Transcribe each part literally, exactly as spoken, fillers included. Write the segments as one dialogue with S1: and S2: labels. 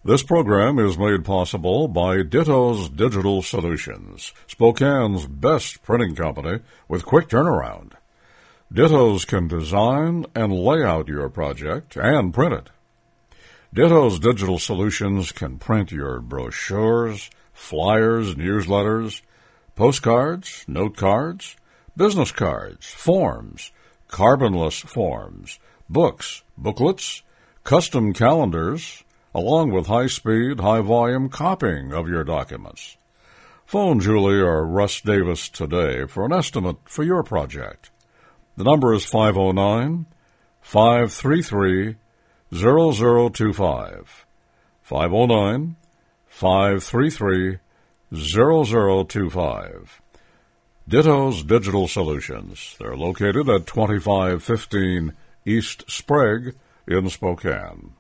S1: This program is made possible by Ditto's Digital Solutions, Spokane's best printing company with quick turnaround. Ditto's can design and lay out your project and print it. Ditto's Digital Solutions can print your brochures, flyers, newsletters, postcards, note cards, business cards, forms, carbonless forms, books, booklets, custom calendars, along with high-speed, high-volume copying of your documents. Phone Julie or Russ Davis today for an estimate for your project. The number is five oh nine, five three three, zero zero two five. five oh nine, five three three, zero zero two five. Ditto's Digital Solutions. They're located at twenty-five fifteen East Sprague in Spokane.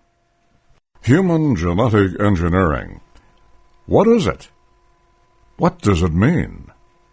S1: Human genetic engineering. What is it? What does it mean?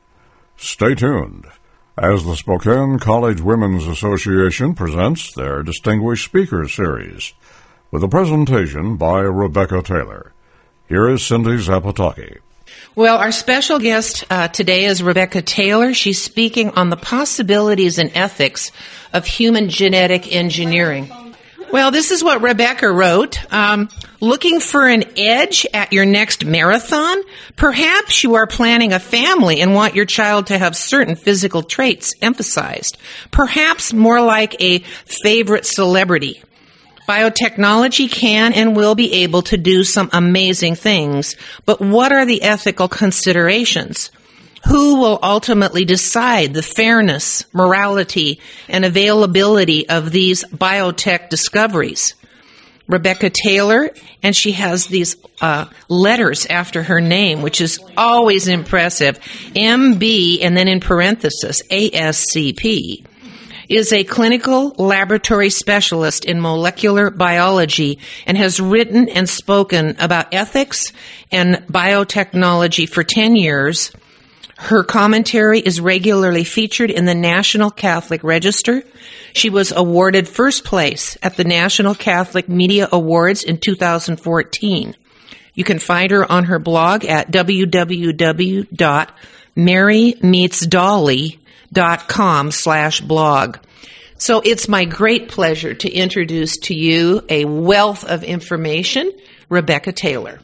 S1: Stay tuned as the Spokane College Women's Association presents their Distinguished Speaker Series with a presentation by Rebecca Taylor. Here is Cindy Zapataki.
S2: Well, our special guest uh, today is Rebecca Taylor. She's speaking on the possibilities and ethics of human genetic engineering. Well, this is what Rebecca wrote. Um, looking for an edge at your next marathon? Perhaps you are planning a family and want your child to have certain physical traits emphasized. Perhaps more like a favorite celebrity. Biotechnology can and will be able to do some amazing things, but what are the ethical considerations? Who will ultimately decide the fairness, morality, and availability of these biotech discoveries? Rebecca Taylor, and she has these uh, letters after her name, which is always impressive. M B, and then in parenthesis, A S C P, is a clinical laboratory specialist in molecular biology and has written and spoken about ethics and biotechnology for ten years. Her commentary is regularly featured in the National Catholic Register. She was awarded first place at the National Catholic Media Awards in two thousand fourteen. You can find her on her blog at w w w dot mary meets dolly dot com slash blog. So it's my great pleasure to introduce to you a wealth of information, Rebecca Taylor.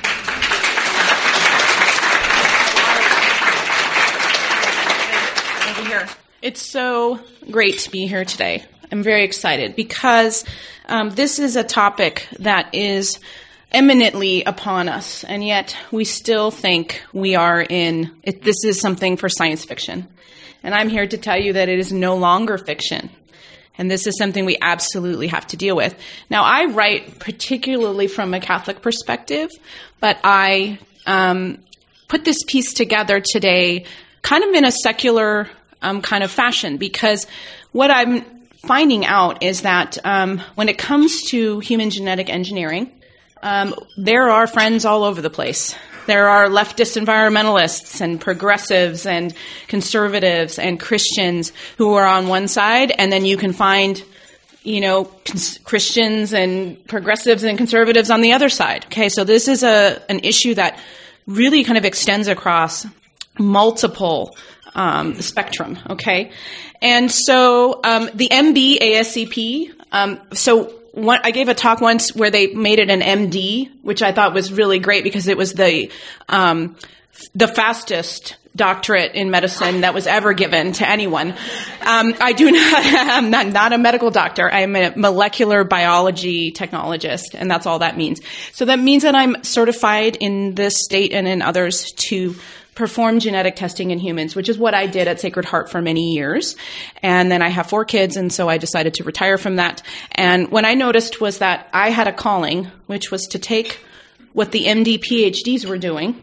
S3: It's so great to be here today. I'm very excited because um, this is a topic that is eminently upon us, and yet we still think we are in, it, this is something for science fiction. And I'm here to tell you that it is no longer fiction. And this is something we absolutely have to deal with. Now, I write particularly from a Catholic perspective, but I um, put this piece together today kind of in a secular Um, kind of fashion, because what I'm finding out is that um, when it comes to human genetic engineering, um, there are friends all over the place. There are leftist environmentalists and progressives and conservatives and Christians who are on one side, and then you can find, you know, cons- Christians and progressives and conservatives on the other side. Okay, so this is a an issue that really kind of extends across multiple Um, the spectrum, okay? And so um, the M B A S C P, um, so one, I gave a talk once where they made it an M D, which I thought was really great because it was the um, the fastest doctorate in medicine that was ever given to anyone. Um, I do not, I'm not, not a medical doctor. I'm a molecular biology technologist, and that's all that means. So that means that I'm certified in this state and in others to perform genetic testing in humans, which is what I did at Sacred Heart for many years. And then I have four kids, and so I decided to retire from that. And what I noticed was that I had a calling, which was to take what the M D P H Ds were doing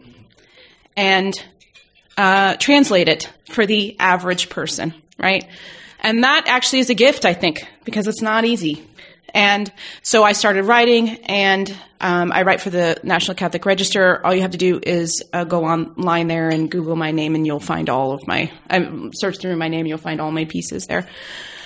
S3: and uh, translate it for the average person, right? And that actually is a gift, I think, because it's not easy. And so I started writing, and um, I write for the National Catholic Register. All you have to do is uh, go online there and Google my name, and you'll find all of my, uh, search through my name, you'll find all my pieces there.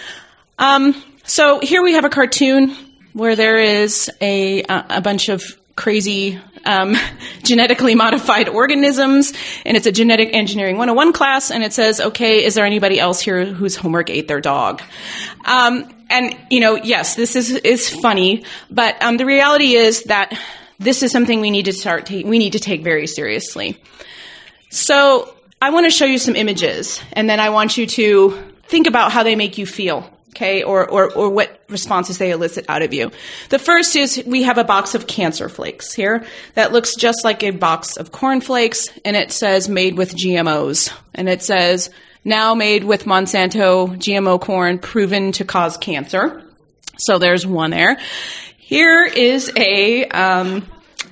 S3: Um, so here we have a cartoon where there is a, a bunch of crazy um, genetically modified organisms, and it's a genetic engineering one oh one class, and it says, okay, is there anybody else here whose homework ate their dog? Um, and, you know, yes, this is, is funny, but um, the reality is that this is something we need to start, ta- we need to take very seriously. So I want to show you some images, and then I want you to think about how they make you feel. Okay, or, or, or what responses they elicit out of you. The first is we have a box of cancer flakes here that looks just like a box of corn flakes, and it says made with G M Os. And it says now made with Monsanto G M O corn proven to cause cancer. So there's one there. Here is a um,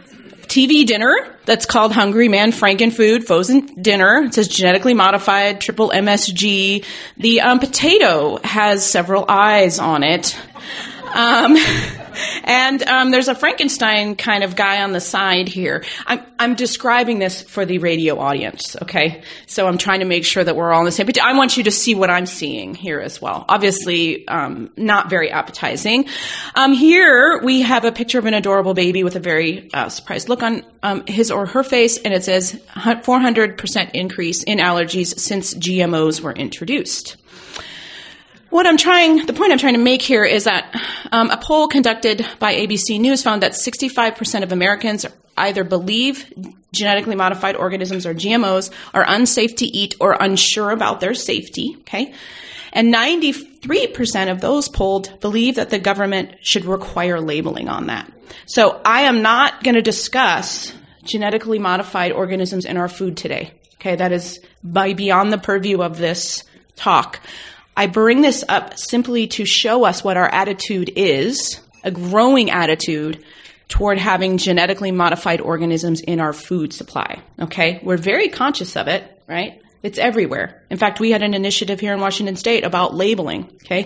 S3: T V dinner that's called Hungry Man Frankenfood Frozen Dinner. It says genetically modified, triple M S G. The um, potato has several eyes on it. Um, and um, there's a Frankenstein kind of guy on the side here. I'm, I'm describing this for the radio audience, okay? So I'm trying to make sure that we're all on the same page. I want you to see what I'm seeing here as well. Obviously, um, not very appetizing. Um, here we have a picture of an adorable baby with a very uh, surprised look on um, his or her face, and it says four hundred percent increase in allergies since G M Os were introduced. What I'm trying, the point I'm trying to make here is that um, a poll conducted by A B C News found that sixty-five percent of Americans either believe genetically modified organisms or G M Os are unsafe to eat or unsure about their safety, okay? And ninety-three percent of those polled believe that the government should require labeling on that. So I am not going to discuss genetically modified organisms in our food today, okay? That is by beyond the purview of this talk. I bring this up simply to show us what our attitude is, a growing attitude toward having genetically modified organisms in our food supply, okay? We're very conscious of it, right? It's everywhere. In fact, we had an initiative here in Washington State about labeling, okay?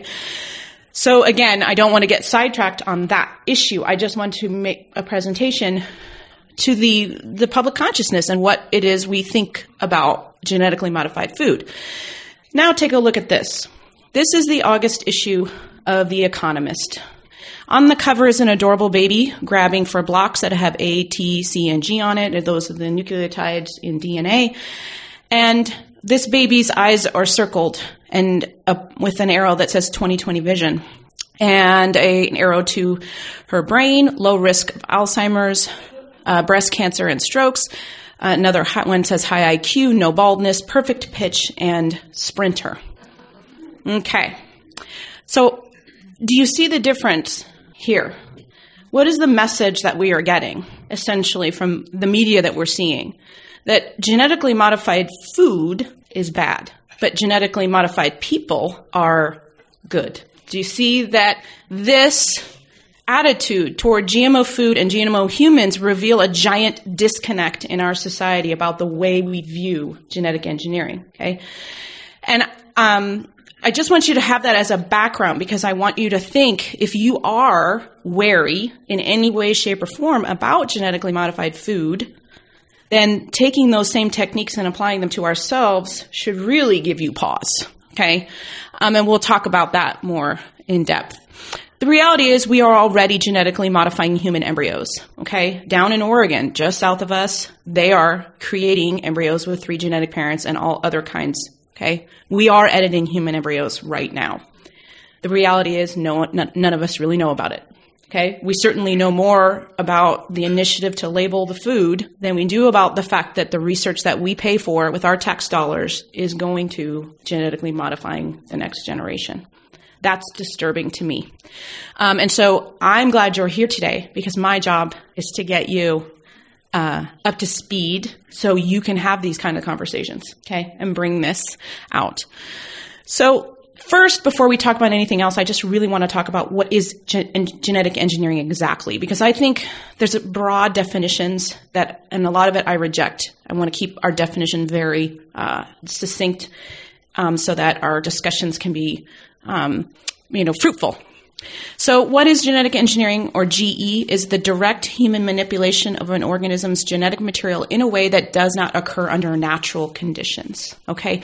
S3: So again, I don't want to get sidetracked on that issue. I just want to make a presentation to the, the public consciousness and what it is we think about genetically modified food. Now take a look at this. This is the August issue of The Economist. On the cover is an adorable baby grabbing for blocks that have A, T, C, and G on it. And those are the nucleotides in D N A. And this baby's eyes are circled and uh, with an arrow that says twenty twenty vision. And a, an arrow to her brain, low risk of Alzheimer's, uh, breast cancer, and strokes. Uh, another one says high I Q, no baldness, perfect pitch, and sprinter. Okay. So do you see the difference here? What is the message that we are getting, essentially, from the media that we're seeing? That genetically modified food is bad, but genetically modified people are good. Do you see that this attitude toward G M O food and G M O humans reveal a giant disconnect in our society about the way we view genetic engineering, okay? And um, I just want you to have that as a background because I want you to think if you are wary in any way, shape, or form about genetically modified food, then taking those same techniques and applying them to ourselves should really give you pause, okay? Um, and we'll talk about that more in depth. The reality is we are already genetically modifying human embryos, okay? Down in Oregon, just south of us, they are creating embryos with three genetic parents and all other kinds, okay? We are editing human embryos right now. The reality is no, n- none of us really know about it, okay? We certainly know more about the initiative to label the food than we do about the fact that the research that we pay for with our tax dollars is going to genetically modifying the next generation. That's disturbing to me. Um, and so I'm glad you're here today because my job is to get you uh, up to speed so you can have these kind of conversations, okay, and bring this out. So first, before we talk about anything else, I just really want to talk about what is ge- genetic engineering exactly, because I think there's broad definitions that, and a lot of it I reject. I want to keep our definition very uh, succinct um, so that our discussions can be Um, you know, fruitful. So what is genetic engineering, or G E, is the direct human manipulation of an organism's genetic material in a way that does not occur under natural conditions, okay?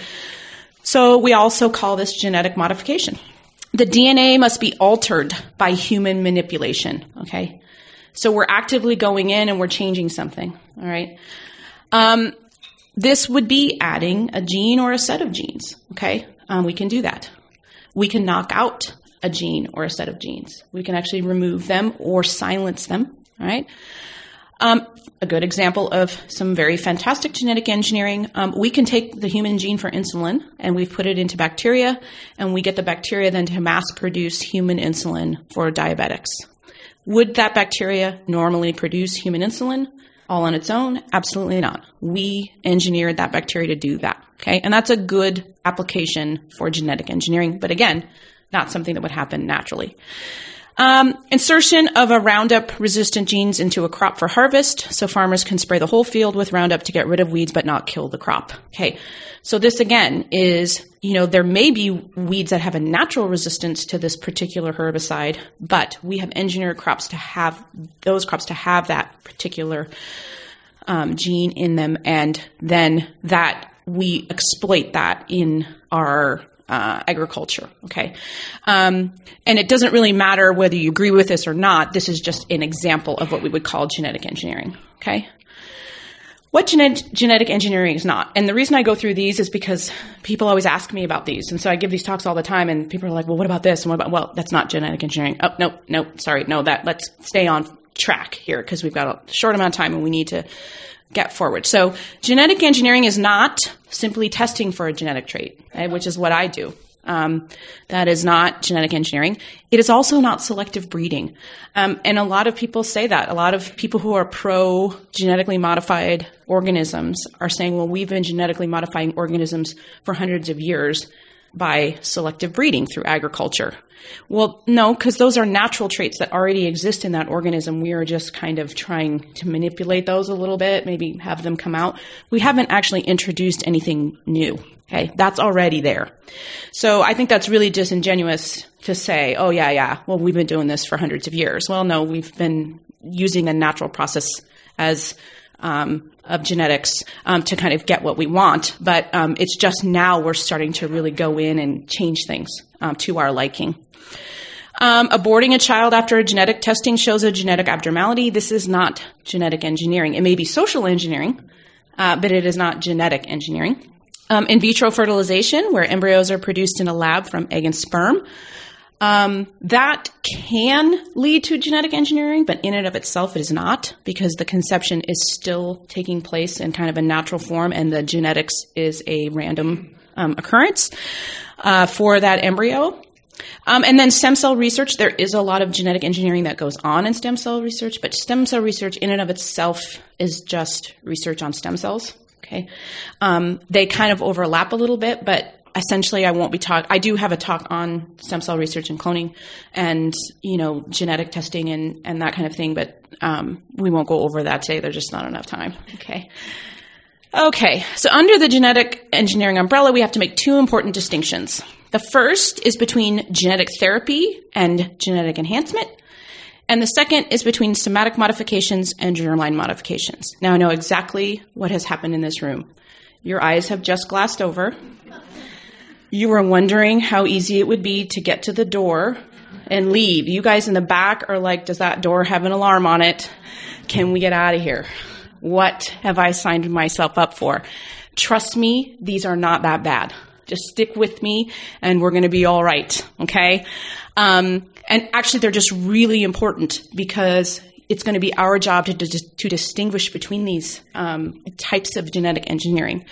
S3: So we also call this genetic modification. The D N A must be altered by human manipulation, okay? So we're actively going in and we're changing something, all right? Um, this would be adding a gene or a set of genes, okay? Um, we can do that. We can knock out a gene or a set of genes. We can actually remove them or silence them, all right? Um, a good example of some very fantastic genetic engineering, um, we can take the human gene for insulin and we've put it into bacteria, and we get the bacteria then to mass produce human insulin for diabetics. Would that bacteria normally produce human insulin all on its own? Absolutely not. We engineered that bacteria to do that, okay? And that's a good application for genetic engineering, but again, not something that would happen naturally. Um, insertion of a Roundup-resistant genes into a crop for harvest, so farmers can spray the whole field with Roundup to get rid of weeds but not kill the crop. Okay, so this again is, you know, there may be weeds that have a natural resistance to this particular herbicide, but we have engineered crops to have those crops to have that particular um, gene in them, and then that we exploit that in our Uh, agriculture, okay? Um, and it doesn't really matter whether you agree with this or not. This is just an example of what we would call genetic engineering, okay? What genet- genetic engineering is not. And the reason I go through these is because people always ask me about these. And so I give these talks all the time, and people are like, well, what about this? And what about, well, that's not genetic engineering. Oh, no, no, sorry. No, that, let's stay on track here because we've got a short amount of time and we need to get forward. So genetic engineering is not simply testing for a genetic trait, right, which is what I do. Um, that is not genetic engineering. It is also not selective breeding. Um, and a lot of people say that. A lot of people who are pro genetically modified organisms are saying, well, we've been genetically modifying organisms for hundreds of years by selective breeding through agriculture. Well, no, because those are natural traits that already exist in that organism. We are just kind of trying to manipulate those a little bit, maybe have them come out. We haven't actually introduced anything new. Okay, that's already there. So I think that's really disingenuous to say, oh, yeah, yeah, well, we've been doing this for hundreds of years. Well, no, we've been using a natural process as um, of genetics um, to kind of get what we want. But um, it's just now we're starting to really go in and change things um, to our liking. Um, aborting a child after a genetic testing shows a genetic abnormality. This is not genetic engineering. It may be social engineering, uh, but it is not genetic engineering. Um, in vitro fertilization, where embryos are produced in a lab from egg and sperm, um, that can lead to genetic engineering, but in and of itself it is not, because the conception is still taking place in kind of a natural form, and the genetics is a random um, occurrence uh, for that embryo. Um, and then stem cell research, there is a lot of genetic engineering that goes on in stem cell research, but stem cell research in and of itself is just research on stem cells. Okay, um, they kind of overlap a little bit, but essentially I won't be talk. I do have a talk on stem cell research and cloning, and you know genetic testing and and that kind of thing, but um, we won't go over that today. There's just not enough time. Okay. Okay, so under the genetic engineering umbrella, we have to make two important distinctions. The first is between genetic therapy and genetic enhancement. And the second is between somatic modifications and germline modifications. Now I know exactly what has happened in this room. Your eyes have just glassed over. You were wondering how easy it would be to get to the door and leave. You guys in the back are like, does that door have an alarm on it? Can we get out of here? What have I signed myself up for? Trust me, these are not that bad. Just stick with me and we're going to be all right, okay? Um, and actually, they're just really important because it's going to be our job to, to, to distinguish between these um, types of genetic engineering.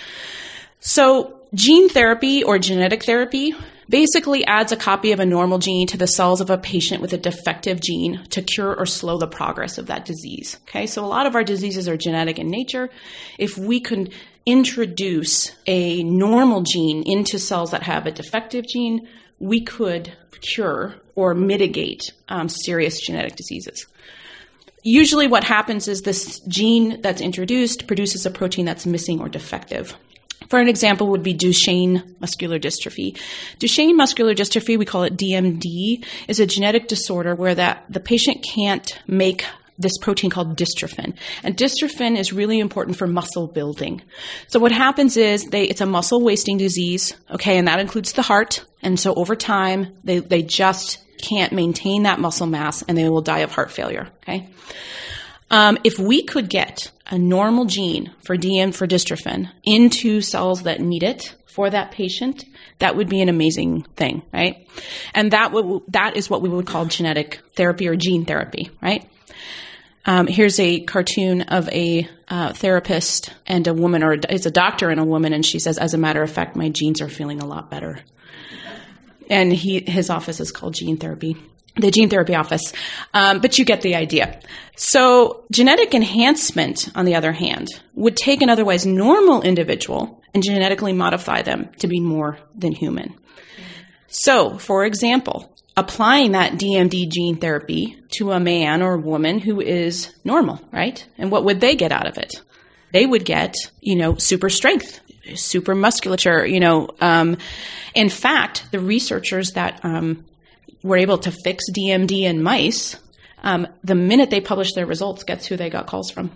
S3: So gene therapy or genetic therapy basically adds a copy of a normal gene to the cells of a patient with a defective gene to cure or slow the progress of that disease. Okay, so a lot of our diseases are genetic in nature. If we could introduce a normal gene into cells that have a defective gene, we could cure or mitigate um, serious genetic diseases. Usually what happens is this gene that's introduced produces a protein that's missing or defective. For an example would be Duchenne muscular dystrophy. Duchenne muscular dystrophy, we call it D M D, is a genetic disorder where that the patient can't make this protein called dystrophin. And dystrophin is really important for muscle building. So what happens is they, it's a muscle wasting disease, okay, and that includes the heart. And so over time, they, they just can't maintain that muscle mass and they will die of heart failure, okay? Um, if we could get a normal gene for D M for dystrophin into cells that need it for that patient, that would be an amazing thing, right? And that would, that is what we would call genetic therapy or gene therapy, right? Um, here's a cartoon of a uh, therapist and a woman, or it's a doctor and a woman, and she says, as a matter of fact, my genes are feeling a lot better. And he, his office is called Gene Therapy. The gene therapy office. Um, but you get the idea. So genetic enhancement, on the other hand, would take an otherwise normal individual and genetically modify them to be more than human. So, for example, applying that D M D gene therapy to a man or woman who is normal, right? And what would they get out of it? They would get, you know, super strength, super musculature, you know. Um, in fact, the researchers that um, were able to fix D M D in mice, um, the minute they published their results, guess who they got calls from?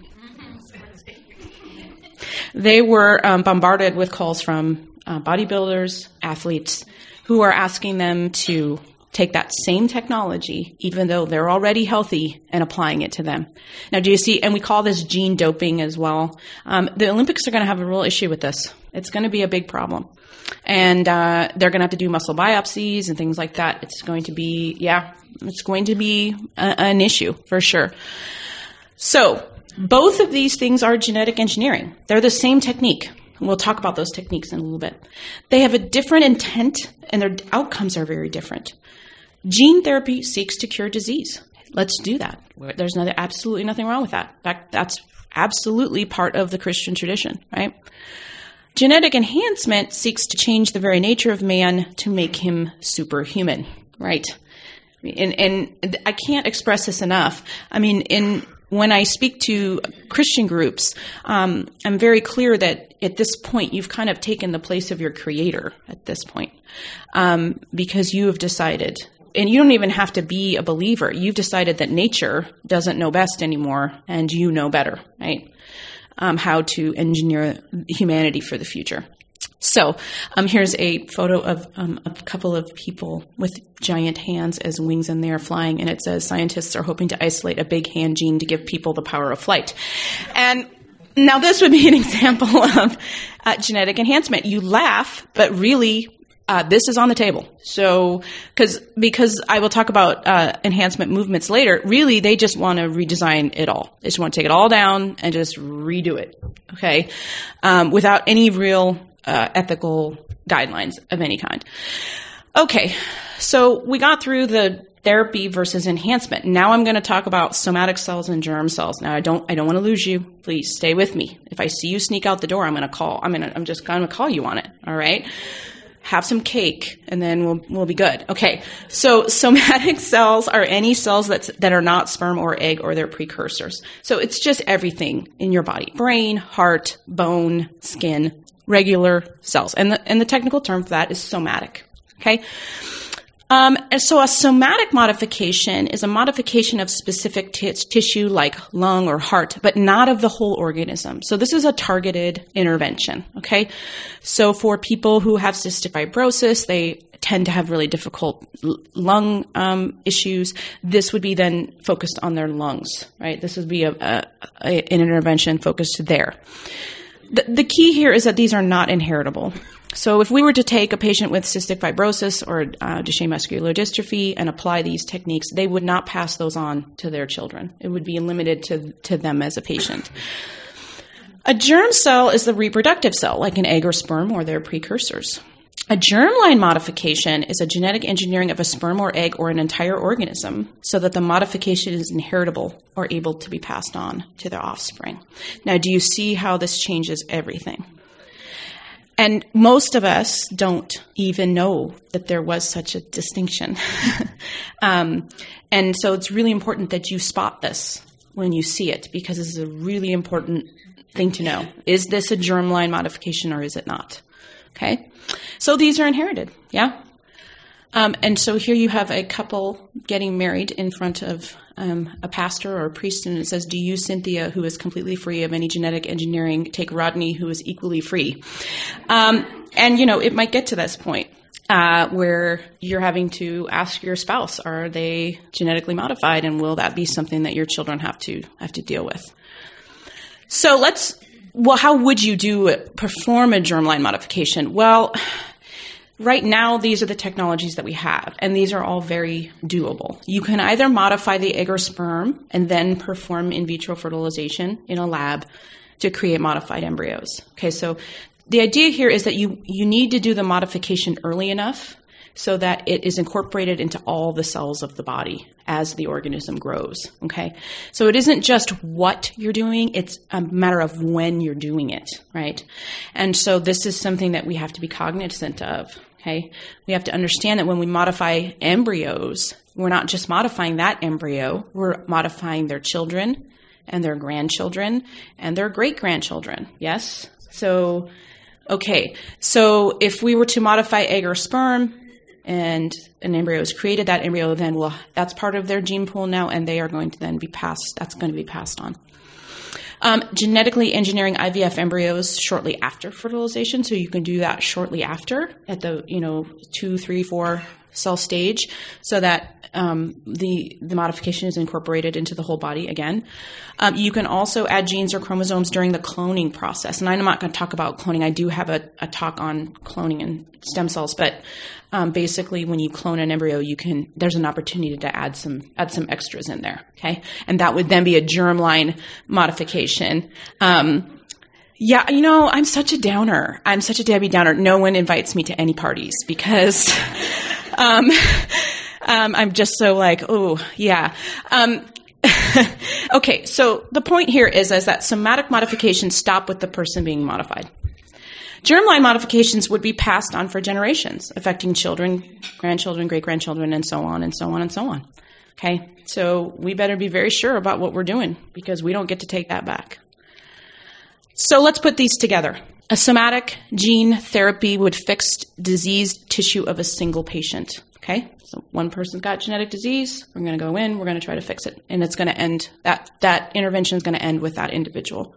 S3: They were um, bombarded with calls from uh, bodybuilders, athletes, who are asking them to take that same technology, even though they're already healthy, and applying it to them. Now, do you see, and we call this gene doping as well. Um, the Olympics are going to have a real issue with this. It's going to be a big problem. And uh, they're going to have to do muscle biopsies and things like that. It's going to be, yeah, it's going to be a, an issue for sure. So both of these things are genetic engineering. They're the same technique. We'll talk about those techniques in a little bit. They have a different intent, and their outcomes are very different. Gene therapy seeks to cure disease. Let's do that. There's no, absolutely nothing wrong with that. In fact, that's absolutely part of the Christian tradition, right? Genetic enhancement seeks to change the very nature of man to make him superhuman, right? And, and I can't express this enough. I mean, in when I speak to Christian groups, um, I'm very clear that at this point, you've kind of taken the place of your creator at this point, um, because you have decided, and you don't even have to be a believer. You've decided that nature doesn't know best anymore, and you know better, right? Um, how to engineer humanity for the future. So um, here's a photo of um, a couple of people with giant hands as wings, and they are flying. And it says, scientists are hoping to isolate a big hand gene to give people the power of flight. And now this would be an example of uh, genetic enhancement. You laugh, but really uh, this is on the table. So because because I will talk about uh, enhancement movements later, really they just want to redesign it all. They just want to take it all down and just redo it, okay, um, without any real Uh, ethical guidelines of any kind. Okay, so we got through the therapy versus enhancement. Now I'm going to talk about somatic cells and germ cells. Now I don't, I don't want to lose you. Please stay with me. If I see you sneak out the door, I'm going to call. I'm going to, I'm just going to call you on it. All right. Have some cake, and then we'll we'll be good. Okay. So somatic cells are any cells that that are not sperm or egg or their precursors. So it's just everything in your body: brain, heart, bone, skin. Regular cells. And the, and the technical term for that is somatic. Okay? Um, and so a somatic modification is a modification of specific t- tissue like lung or heart, but not of the whole organism. So this is a targeted intervention. Okay? So for people who have cystic fibrosis, they tend to have really difficult l- lung um, issues. This would be then focused on their lungs, right? This would be a, a, a, an intervention focused there. The, the key here is that these are not inheritable. So if we were to take a patient with cystic fibrosis or uh, Duchenne muscular dystrophy and apply these techniques, they would not pass those on to their children. It would be limited to, to them as a patient. A germ cell is the reproductive cell, like an egg or sperm or their precursors. A germline modification is a genetic engineering of a sperm or egg or an entire organism so that the modification is inheritable or able to be passed on to their offspring. Now, do you see how this changes everything? And most of us don't even know that there was such a distinction. um, and so it's really important that you spot this when you see it, because this is a really important thing to know. Is this a germline modification or is it not? Okay? So these are inherited, yeah? Um, and so here you have a couple getting married in front of um, a pastor or a priest, and it says, do you, Cynthia, who is completely free of any genetic engineering, take Rodney, who is equally free? Um, and, you know, it might get to this point uh, where you're having to ask your spouse, are they genetically modified, and will that be something that your children have to have to deal with? So let's, well, how would you do it, perform a germline modification? Well, right now, these are the technologies that we have, and these are all very doable. You can either modify the egg or sperm and then perform in vitro fertilization in a lab to create modified embryos. Okay, so the idea here is that you, you need to do the modification early enough so that it is incorporated into all the cells of the body as the organism grows, okay? So it isn't just what you're doing, it's a matter of when you're doing it, right? And so this is something that we have to be cognizant of, okay? We have to understand that when we modify embryos, we're not just modifying that embryo, we're modifying their children and their grandchildren and their great-grandchildren, yes? So, okay, so if we were to modify egg or sperm, and an embryo is created, that embryo then will, that's part of their gene pool now, and they are going to then be passed, that's going to be passed on. Um, genetically engineering I V F embryos shortly after fertilization, so you can do that shortly after at the, you know, two, three, four cell stage, so that um, the the modification is incorporated into the whole body again. Um, you can also add genes or chromosomes during the cloning process, and I'm not going to talk about cloning. I do have a, a talk on cloning and stem cells, but um, basically, when you clone an embryo, you can there's an opportunity to add some add some extras in there, okay, and that would then be a germline modification. Um, Yeah, you know, I'm such a downer. I'm such a Debbie Downer. No one invites me to any parties because um, um, I'm just so like, oh, yeah. Um, okay, so the point here is, is that somatic modifications stop with the person being modified. Germline modifications would be passed on for generations, affecting children, grandchildren, great-grandchildren, and so on and so on and so on. Okay, so we better be very sure about what we're doing because we don't get to take that back. So let's put these together. A somatic gene therapy would fix diseased tissue of a single patient. Okay, so one person's got genetic disease. We're going to go in. We're going to try to fix it, and it's going to end. That that intervention is going to end with that individual.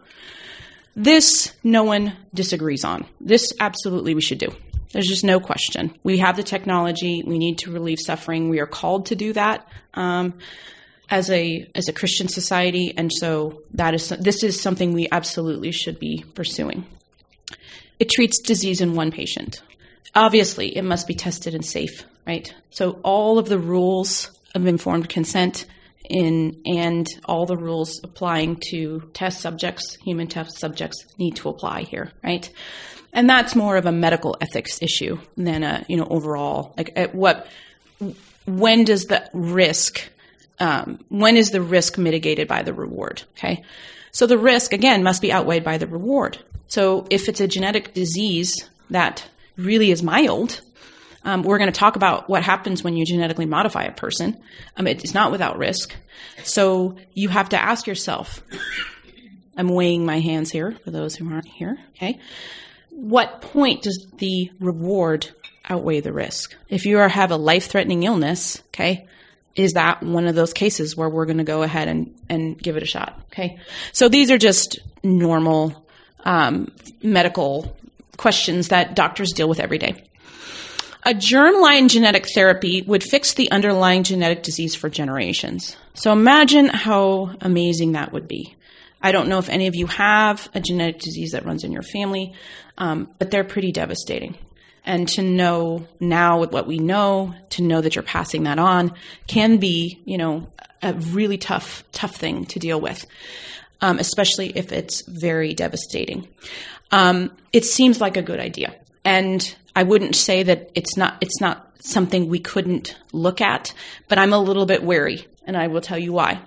S3: This no one disagrees on. This absolutely we should do. There's just no question. We have the technology. We need to relieve suffering. We are called to do that. Um, as a as a Christian society, and so that is this is something we absolutely should be pursuing. It treats disease in one patient. Obviously, it must be tested and safe, right? So all of the rules of informed consent in and all the rules applying to test subjects, human test subjects, need to apply here, right? And that's more of a medical ethics issue than a, you know, overall, like at what when does the risk Um, when is the risk mitigated by the reward? Okay, so the risk again must be outweighed by the reward. So if it's a genetic disease that really is mild, um, we're going to talk about what happens when you genetically modify a person. Um, it's not without risk. So you have to ask yourself. I'm weighing my hands here for those who aren't here. Okay, what point does the reward outweigh the risk? If you are, have a life-threatening illness, okay. Is that one of those cases where we're going to go ahead and, and give it a shot? Okay. So these are just normal um, medical questions that doctors deal with every day. A germline genetic therapy would fix the underlying genetic disease for generations. So imagine how amazing that would be. I don't know if any of you have a genetic disease that runs in your family, um, but they're pretty devastating. And to know now with what we know, to know that you're passing that on can be, you know, a really tough, tough thing to deal with, um, especially if it's very devastating. Um, it seems like a good idea. And I wouldn't say that it's not, it's not something we couldn't look at, but I'm a little bit wary, and I will tell you why.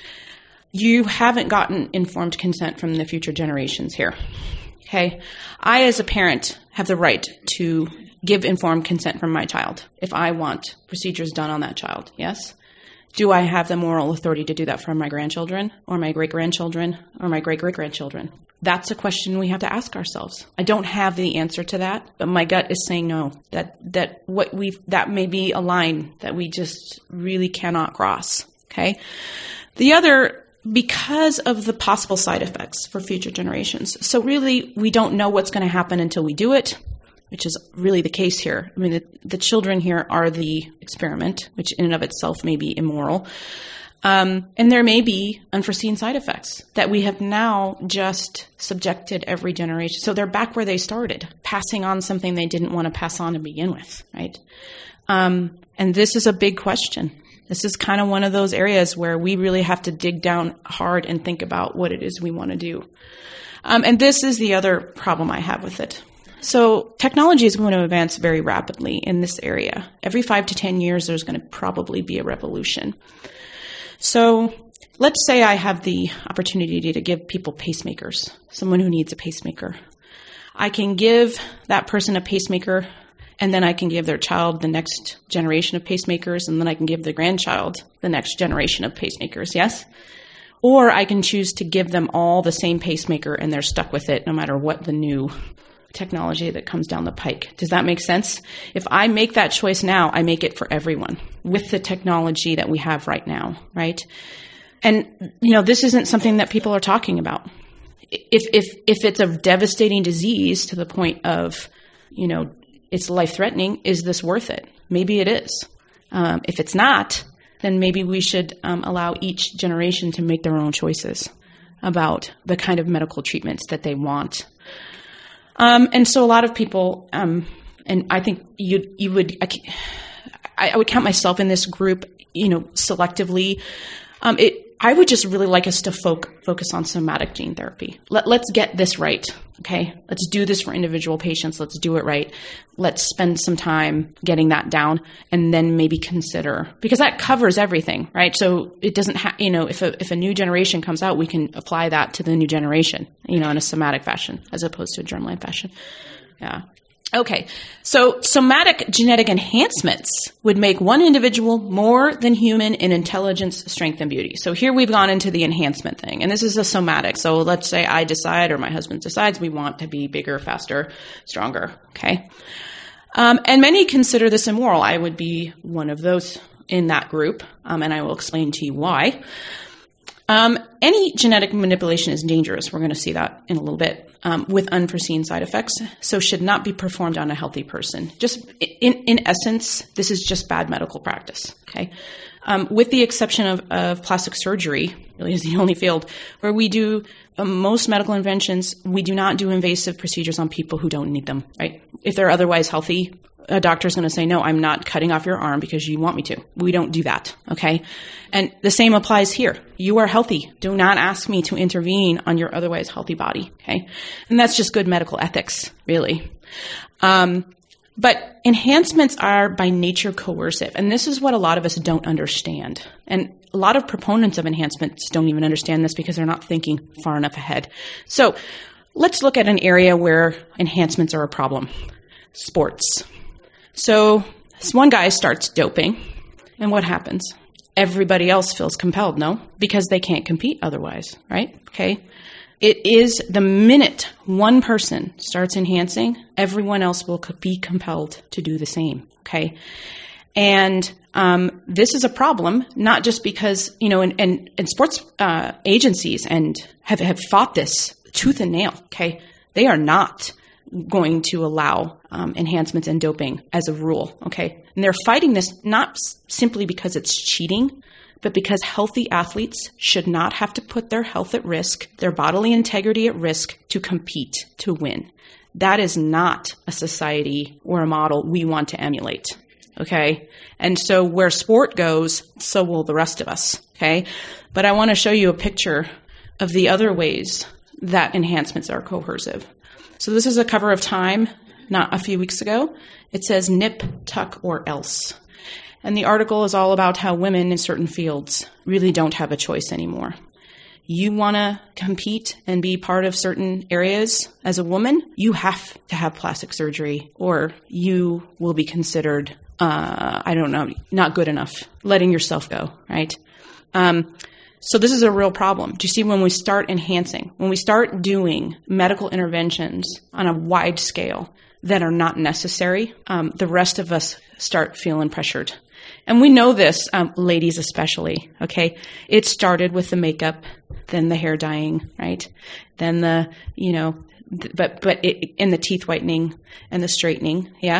S3: You haven't gotten informed consent from the future generations here. Okay, I as a parent have the right to give informed consent from my child if I want procedures done on that child, yes? Do I have the moral authority to do that for my grandchildren or my great-grandchildren or my great-great-grandchildren? That's a question we have to ask ourselves. I don't have the answer to that, but my gut is saying no, that that what we that may be a line that we just really cannot cross, okay? The other, because of the possible side effects for future generations. So really, we don't know what's going to happen until we do it, which is really the case here. I mean, the, the children here are the experiment, which in and of itself may be immoral. Um, and there may be unforeseen side effects that we have now just subjected every generation. So they're back where they started, passing on something they didn't want to pass on to begin with, right? Um, and this is a big question. This is kind of one of those areas where we really have to dig down hard and think about what it is we want to do. Um, and this is the other problem I have with it. So technology is going to advance very rapidly in this area. Every five to ten years, there's going to probably be a revolution. So let's say I have the opportunity to give people pacemakers, someone who needs a pacemaker. I can give that person a pacemaker, and then I can give their child the next generation of pacemakers, and then I can give their grandchild the next generation of pacemakers, yes? Or I can choose to give them all the same pacemaker, and they're stuck with it no matter what the new technology that comes down the pike. Does that make sense? If I make that choice now, I make it for everyone with the technology that we have right now, right? And, you know, this isn't something that people are talking about. If if if it's a devastating disease to the point of, you know, it's life-threatening, is this worth it? Maybe it is. Um, if it's not, then maybe we should um, allow each generation to make their own choices about the kind of medical treatments that they want. Um, and so a lot of people, um, and I think you you would, I, I would count myself in this group, you know, selectively. Um, it, I would just really like us to fo- focus on somatic gene therapy. Let, let's get this right, okay? Let's do this for individual patients. Let's do it right. Let's spend some time getting that down, and then maybe consider, because that covers everything, right? So it doesn't have, you know, if a, if a new generation comes out, we can apply that to the new generation, you know, in a somatic fashion as opposed to a germline fashion. Yeah. Okay, so somatic genetic enhancements would make one individual more than human in intelligence, strength, and beauty. So here we've gone into the enhancement thing, and this is a somatic. So let's say I decide, or my husband decides, we want to be bigger, faster, stronger, okay? Um, and many consider this immoral. I would be one of those in that group, um, and I will explain to you why. Um, any genetic manipulation is dangerous. We're going to see that in a little bit, um, with unforeseen side effects. So should not be performed on a healthy person. Just in, in essence, this is just bad medical practice. Okay. Um, with the exception of, of plastic surgery, really is the only field where we do uh, most medical inventions. We do not do invasive procedures on people who don't need them, right? If they're otherwise healthy, a doctor's going to say, no, I'm not cutting off your arm because you want me to. We don't do that, okay? And the same applies here. You are healthy. Do not ask me to intervene on your otherwise healthy body, okay? And that's just good medical ethics, really. Um, but enhancements are by nature coercive, and this is what a lot of us don't understand. And a lot of proponents of enhancements don't even understand this because they're not thinking far enough ahead. So let's look at an area where enhancements are a problem. Sports. So this one guy starts doping, and what happens? Everybody else feels compelled, no? Because they can't compete otherwise, right? Okay. It is the minute one person starts enhancing, everyone else will be compelled to do the same, okay? And um, this is a problem, not just because, you know, and, and, and sports uh, agencies and have, have fought this tooth and nail, okay? They are not going to allow um, enhancements and doping as a rule, okay? And they're fighting this not s- simply because it's cheating, but because healthy athletes should not have to put their health at risk, their bodily integrity at risk to compete, to win. That is not a society or a model we want to emulate, okay? And so where sport goes, so will the rest of us, okay? But I want to show you a picture of the other ways that enhancements are coercive. So this is a cover of Time, not a few weeks ago. It says nip, tuck, or else. And the article is all about how women in certain fields really don't have a choice anymore. You want to compete and be part of certain areas as a woman, you have to have plastic surgery or you will be considered uh, I don't know, not good enough, letting yourself go, right? Um, so this is a real problem. Do you see when we start enhancing, when we start doing medical interventions on a wide scale that are not necessary, um, the rest of us start feeling pressured. And we know this, um, ladies especially, okay? It started with the makeup, then the hair dyeing, right? Then the, you know, th- but but it, and the teeth whitening and the straightening, yeah?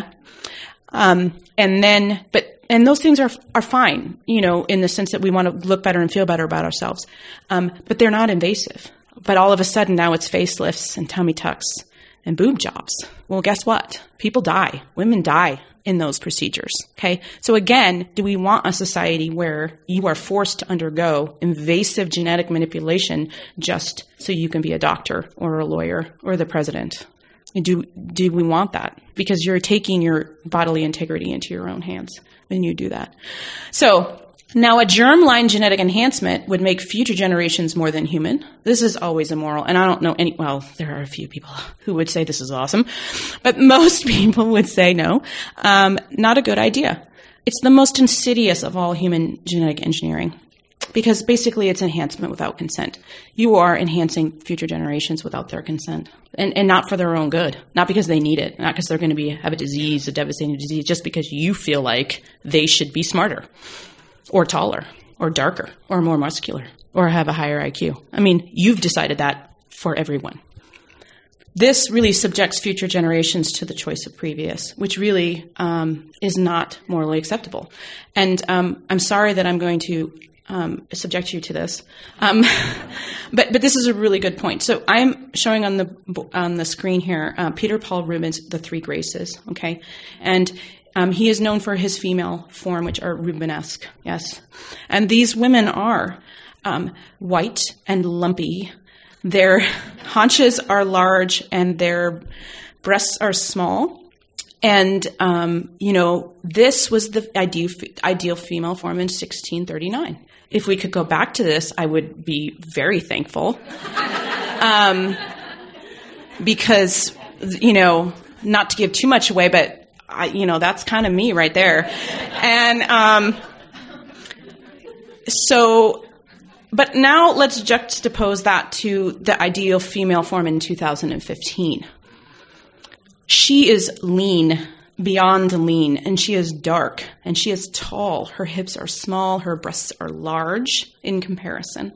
S3: Um, and then, but and those things are are fine, you know, in the sense that we want to look better and feel better about ourselves. Um, but they're not invasive. But all of a sudden now it's facelifts and tummy tucks and boob jobs. Well, guess what? People die. Women die in those procedures, okay? So again, do we want a society where you are forced to undergo invasive genetic manipulation just so you can be a doctor or a lawyer or the president? Do, do we want that? Because you're taking your bodily integrity into your own hands when you do that. So now a germline genetic enhancement would make future generations more than human. This is always immoral. And I don't know any, well, there are a few people who would say this is awesome, but most people would say no, um, not a good idea. It's the most insidious of all human genetic engineering because basically it's enhancement without consent. You are enhancing future generations without their consent and, and not for their own good, not because they need it, not because they're going to be have a disease, a devastating disease, just because you feel like they should be smarter. Or taller, or darker, or more muscular, or have a higher I Q. I mean, you've decided that for everyone. This really subjects future generations to the choice of previous, which really um, is not morally acceptable. And um, I'm sorry that I'm going to um, subject you to this, um, but but this is a really good point. So I'm showing on the on the screen here uh, Peter Paul Rubens' The Three Graces, okay, and Um, he is known for his female form, which are Rubenesque, yes. And these women are um, white and lumpy. Their haunches are large and their breasts are small. And, um, you know, this was the ideal, ideal female form in sixteen thirty-nine. If we could go back to this, I would be very thankful. um, because, you know, not to give too much away, but I, you know, that's kind of me right there. And um, so, but now let's juxtapose that to the ideal female form in two thousand fifteen. She is lean, beyond lean, and she is dark, and she is tall. Her hips are small. Her breasts are large in comparison.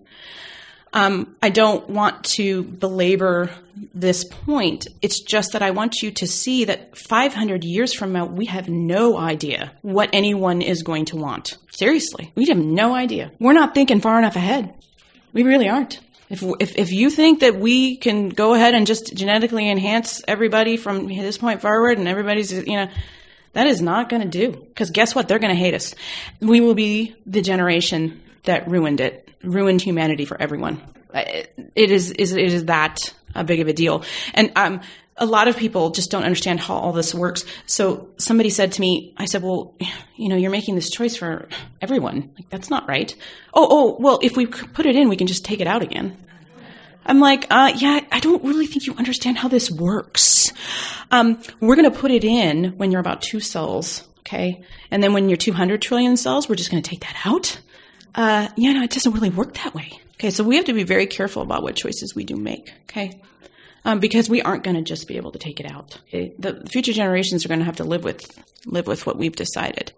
S3: Um, I don't want to belabor this point. It's just that I want you to see that five hundred years from now, we have no idea what anyone is going to want. Seriously, we have no idea. We're not thinking far enough ahead. We really aren't. If, if, if you think that we can go ahead and just genetically enhance everybody from this point forward and everybody's, you know, that is not going to do. Because guess what? They're going to hate us. We will be the generation that ruined it. Ruined humanity for everyone. It is, is it is that a big of a deal. And um, a lot of people just don't understand how all this works. So somebody said to me, I said, well, you know, you're making this choice for everyone. Like, that's not right. Oh, oh, well, if we put it in, we can just take it out again. I'm like, uh, yeah, I don't really think you understand how this works. Um, we're going to put it in when you're about two cells, okay? And then when you're two hundred trillion cells, we're just going to take that out. Uh, yeah, no, it doesn't really work that way. Okay, so we have to be very careful about what choices we do make, okay? Um, because we aren't going to just be able to take it out. Okay? The future generations are going to have to live with live with what we've decided.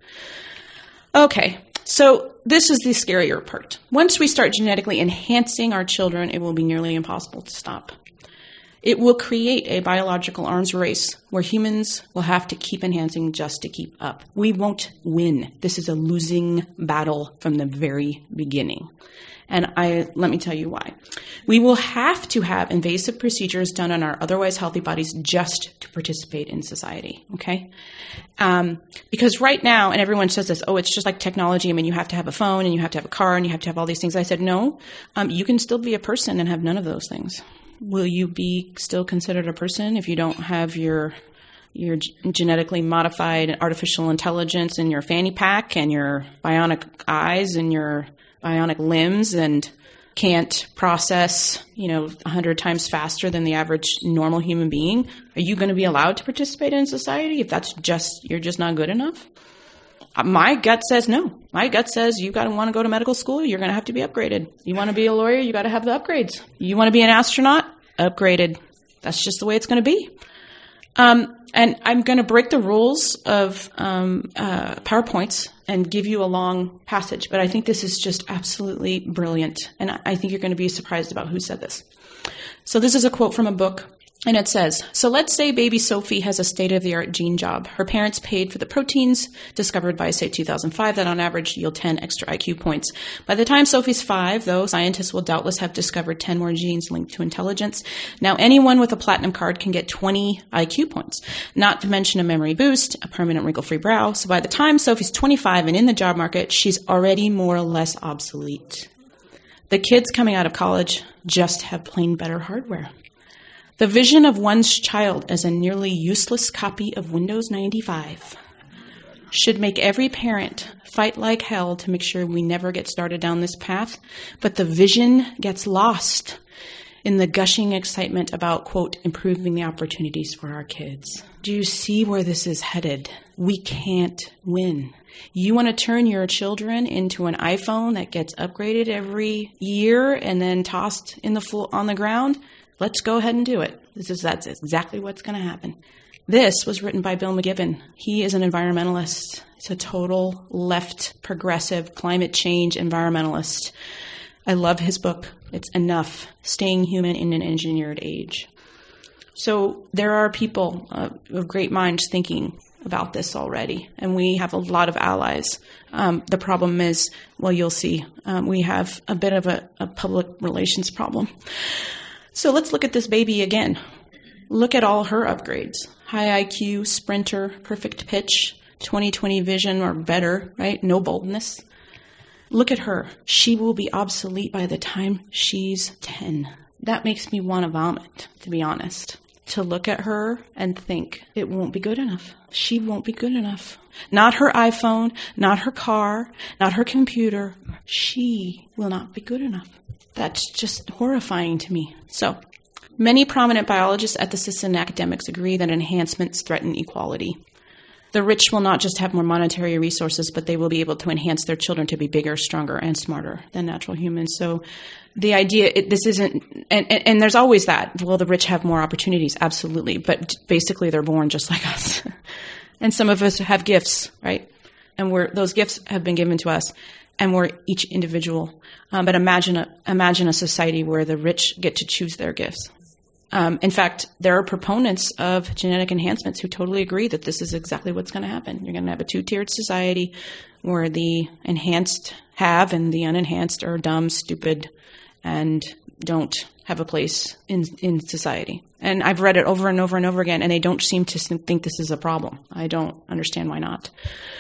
S3: Okay, so this is the scarier part. Once we start genetically enhancing our children, it will be nearly impossible to stop. It will create a biological arms race where humans will have to keep enhancing just to keep up. We won't win. This is a losing battle from the very beginning. And I let me tell you why. We will have to have invasive procedures done on our otherwise healthy bodies just to participate in society, okay? Um, because right now, and everyone says this, oh, it's just like technology. I mean, you have to have a phone and you have to have a car and you have to have all these things. I said, no, um, you can still be a person and have none of those things. Will you be still considered a person if you don't have your your genetically modified artificial intelligence in your fanny pack and your bionic eyes and your bionic limbs and can't process, you know, a hundred times faster than the average normal human being? Are you going to be allowed to participate in society if that's just, you're just not good enough? My gut says no. My gut says you got to want to go to medical school, you're going to have to be upgraded. You want to be a lawyer, you got to have the upgrades. You want to be an astronaut, upgraded. That's just the way it's going to be. Um, and I'm going to break the rules of um, uh, PowerPoints and give you a long passage, but I think this is just absolutely brilliant, and I think you're going to be surprised about who said this. So this is a quote from a book. And it says, so let's say baby Sophie has a state-of-the-art gene job. Her parents paid for the proteins discovered by, say, two thousand five that on average yield ten extra I Q points. By the time Sophie's five, though, scientists will doubtless have discovered ten more genes linked to intelligence. Now, anyone with a platinum card can get twenty I Q points, not to mention a memory boost, a permanent wrinkle-free brow. So by the time Sophie's twenty-five and in the job market, she's already more or less obsolete. The kids coming out of college just have plain better hardware. The vision of one's child as a nearly useless copy of Windows ninety-five should make every parent fight like hell to make sure we never get started down this path, but the vision gets lost in the gushing excitement about, quote, improving the opportunities for our kids. Do you see where this is headed? We can't win. You want to turn your children into an iPhone that gets upgraded every year and then tossed in the floor on the ground? Let's go ahead and do it. This is that's exactly what's going to happen. This was written by Bill McKibben. He is an environmentalist. He's a total left progressive climate change environmentalist. I love his book. It's Enough: Staying Human in an Engineered Age. So there are people uh, of great minds thinking about this already, and we have a lot of allies. Um, the problem is, well, you'll see, um, we have a bit of a, a public relations problem. So let's look at this baby again. Look at all her upgrades. High I Q, sprinter, perfect pitch, twenty twenty vision or better, right? No boldness. Look at her. She will be obsolete by the time she's ten. That makes me want to vomit, to be honest. To look at her and think, it won't be good enough. She won't be good enough. Not her iPhone, not her car, not her computer. She will not be good enough. That's just horrifying to me. So, many prominent biologists, ethicists, and academics agree that enhancements threaten equality. The rich will not just have more monetary resources, but they will be able to enhance their children to be bigger, stronger, and smarter than natural humans. So the idea, it, this isn't, and, and, and there's always that, well, the rich have more opportunities, absolutely, but basically they're born just like us. And some of us have gifts, right? And we're, those gifts have been given to us, and we're each individual. Um, but imagine a, imagine a society where the rich get to choose their gifts. Um, in fact, there are proponents of genetic enhancements who totally agree that this is exactly what's going to happen. You're going to have a two-tiered society where the enhanced have and the unenhanced are dumb, stupid, and don't have a place in, in society. And I've read it over and over and over again, and they don't seem to think this is a problem. I don't understand why not.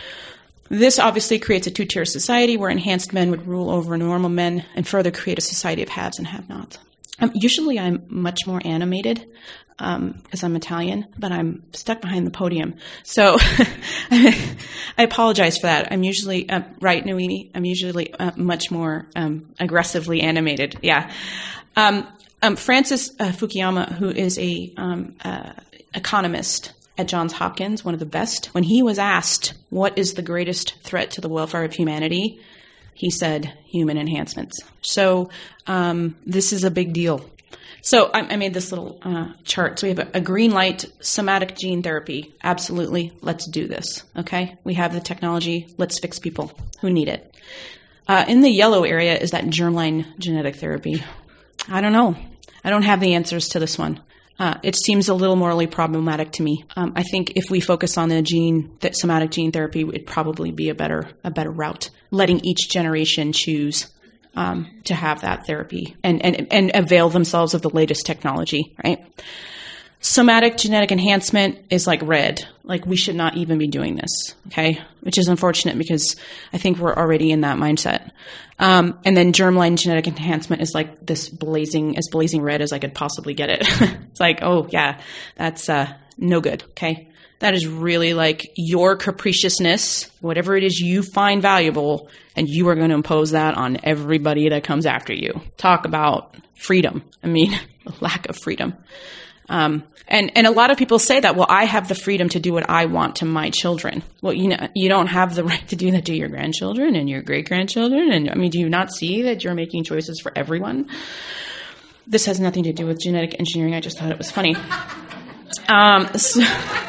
S3: This obviously creates a two-tier society where enhanced men would rule over normal men and further create a society of haves and have-nots. Um, usually I'm much more animated um, because I'm Italian, but I'm stuck behind the podium. So I apologize for that. I'm usually, uh, right, Noemi? I'm usually uh, much more um, aggressively animated. Yeah. Um, um, Francis uh, Fukuyama, who is a um, uh, economist at Johns Hopkins, one of the best, when he was asked what is the greatest threat to the welfare of humanity, he said human enhancements. So um, this is a big deal. So I, I made this little uh, chart. So we have a, a green light, somatic gene therapy. Absolutely. Let's do this. Okay. We have the technology. Let's fix people who need it. Uh, in the yellow area is that germline genetic therapy. I don't know. I don't have the answers to this one. Uh, it seems a little morally problematic to me. Um, I think if we focus on the gene, that somatic gene therapy, it'd probably be a better a better route. Letting each generation choose um, to have that therapy and, and and avail themselves of the latest technology, right? Somatic genetic enhancement is like red. Like we should not even be doing this, okay? Which is unfortunate because I think we're already in that mindset. Um, and then germline genetic enhancement is like this blazing, as blazing red as I could possibly get it. It's like, oh yeah, that's uh, no good, okay? That is really like your capriciousness, whatever it is you find valuable, and you are going to impose that on everybody that comes after you. Talk about freedom. I mean, lack of freedom. Um, and, and a lot of people say that, well, I have the freedom to do what I want to my children. Well, you know, you don't have the right to do that to your grandchildren and your great-grandchildren. And I mean, do you not see that you're making choices for everyone? This has nothing to do with genetic engineering. I just thought it was funny. Um, so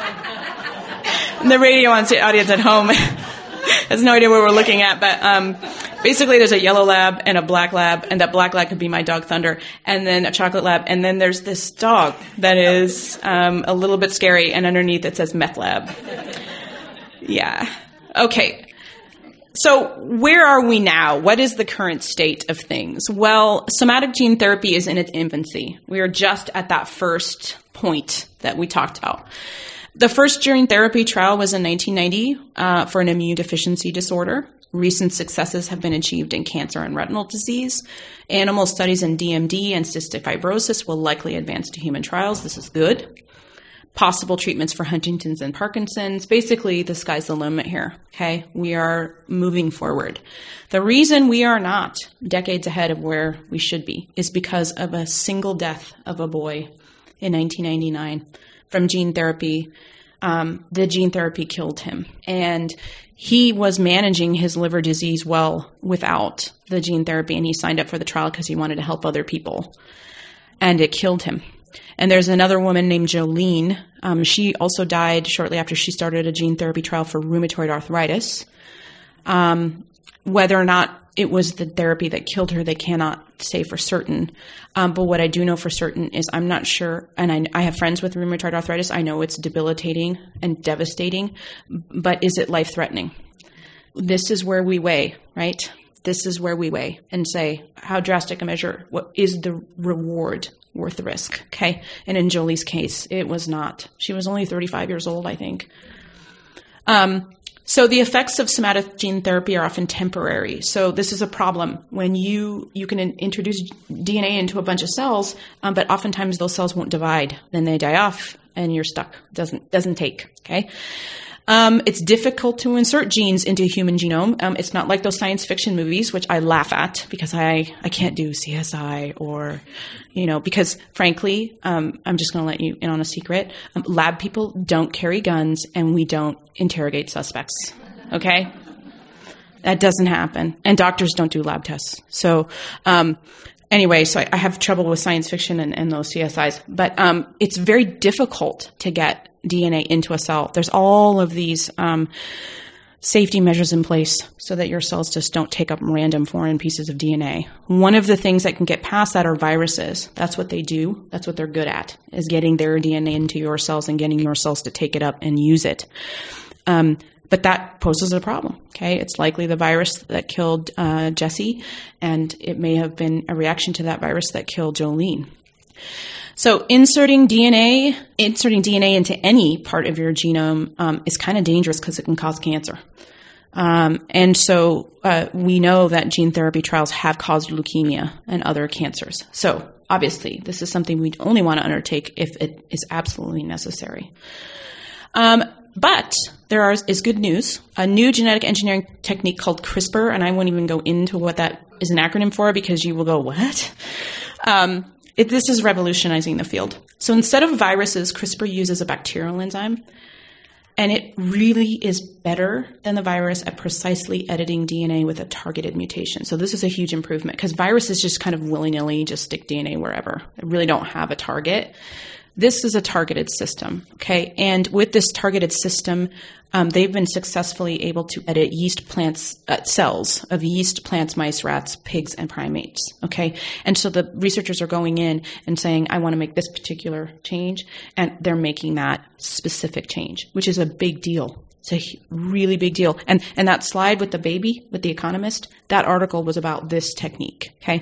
S3: the radio audience at home has no idea what we're looking at, but um, basically there's a yellow lab and a black lab, and that black lab could be my dog Thunder, and then a chocolate lab, and then there's this dog that is um, a little bit scary, and underneath it says meth lab. Yeah. Okay. So where are we now? What is the current state of things? Well, somatic gene therapy is in its infancy. We are just at that first point that we talked about. The first gene therapy trial was in nineteen ninety uh, for an immune deficiency disorder. Recent successes have been achieved in cancer and retinal disease. Animal studies in D M D and cystic fibrosis will likely advance to human trials. This is good. Possible treatments for Huntington's and Parkinson's. Basically, the sky's the limit here, okay? We are moving forward. The reason we are not decades ahead of where we should be is because of a single death of a boy in nineteen ninety-nine from gene therapy. Um, the gene therapy killed him. And he was managing his liver disease well without the gene therapy, and he signed up for the trial because he wanted to help other people. And it killed him. And there's another woman named Jolene. Um, she also died shortly after she started a gene therapy trial for rheumatoid arthritis. Um, whether or not it was the therapy that killed her, they cannot say for certain. Um, but what I do know for certain is I'm not sure, and I, I have friends with rheumatoid arthritis. I know it's debilitating and devastating, but is it life-threatening? This is where we weigh, right? This is where we weigh and say, how drastic a measure? What is the reward worth the risk? Okay. And in Jolie's case, it was not. She was only thirty-five years old, I think. Um, so the effects of somatic gene therapy are often temporary. So this is a problem when you, you can in, introduce D N A into a bunch of cells, um, but oftentimes those cells won't divide. Then they die off and you're stuck. Doesn't, doesn't take. Okay. Um, it's difficult to insert genes into a human genome. Um, it's not like those science fiction movies, which I laugh at because I, I can't do C S I or, you know, because frankly, um, I'm just going to let you in on a secret. Um, lab people don't carry guns and we don't interrogate suspects. Okay? That doesn't happen. And doctors don't do lab tests. So, um, Anyway, so I, I have trouble with science fiction and, and those C S Is, but um, it's very difficult to get D N A into a cell. There's all of these um, safety measures in place so that your cells just don't take up random foreign pieces of D N A. One of the things that can get past that are viruses. That's what they do. That's what they're good at, is getting their D N A into your cells and getting your cells to take it up and use it. Um, But that poses a problem, okay? It's likely the virus that killed uh, Jesse, and it may have been a reaction to that virus that killed Jolene. So inserting D N A, inserting D N A into any part of your genome um, is kind of dangerous because it can cause cancer. Um, and so uh, we know that gene therapy trials have caused leukemia and other cancers. So obviously, this is something we only want to undertake if it is absolutely necessary. Um, But there are, is good news. A new genetic engineering technique called CRISPR, and I won't even go into what that is an acronym for because you will go, what? Um, it, this is revolutionizing the field. So instead of viruses, CRISPR uses a bacterial enzyme, and it really is better than the virus at precisely editing D N A with a targeted mutation. So this is a huge improvement because viruses just kind of willy-nilly just stick D N A wherever. They really don't have a target. This is a targeted system, okay? And with this targeted system, um, they've been successfully able to edit yeast plants, uh, cells of yeast, plants, mice, rats, pigs, and primates, okay? And so the researchers are going in and saying, I want to make this particular change, and they're making that specific change, which is a big deal. It's a really big deal. And and that slide with the baby, with The Economist, that article was about this technique, okay?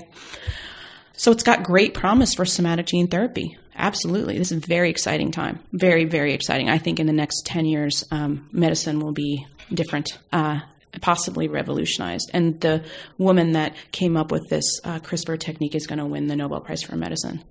S3: So it's got great promise for somatic gene therapy. Absolutely. This is a very exciting time. Very, very exciting. I think in the next ten years, um, medicine will be different, uh, possibly revolutionized. And the woman that came up with this uh, CRISPR technique is going to win the Nobel Prize for Medicine.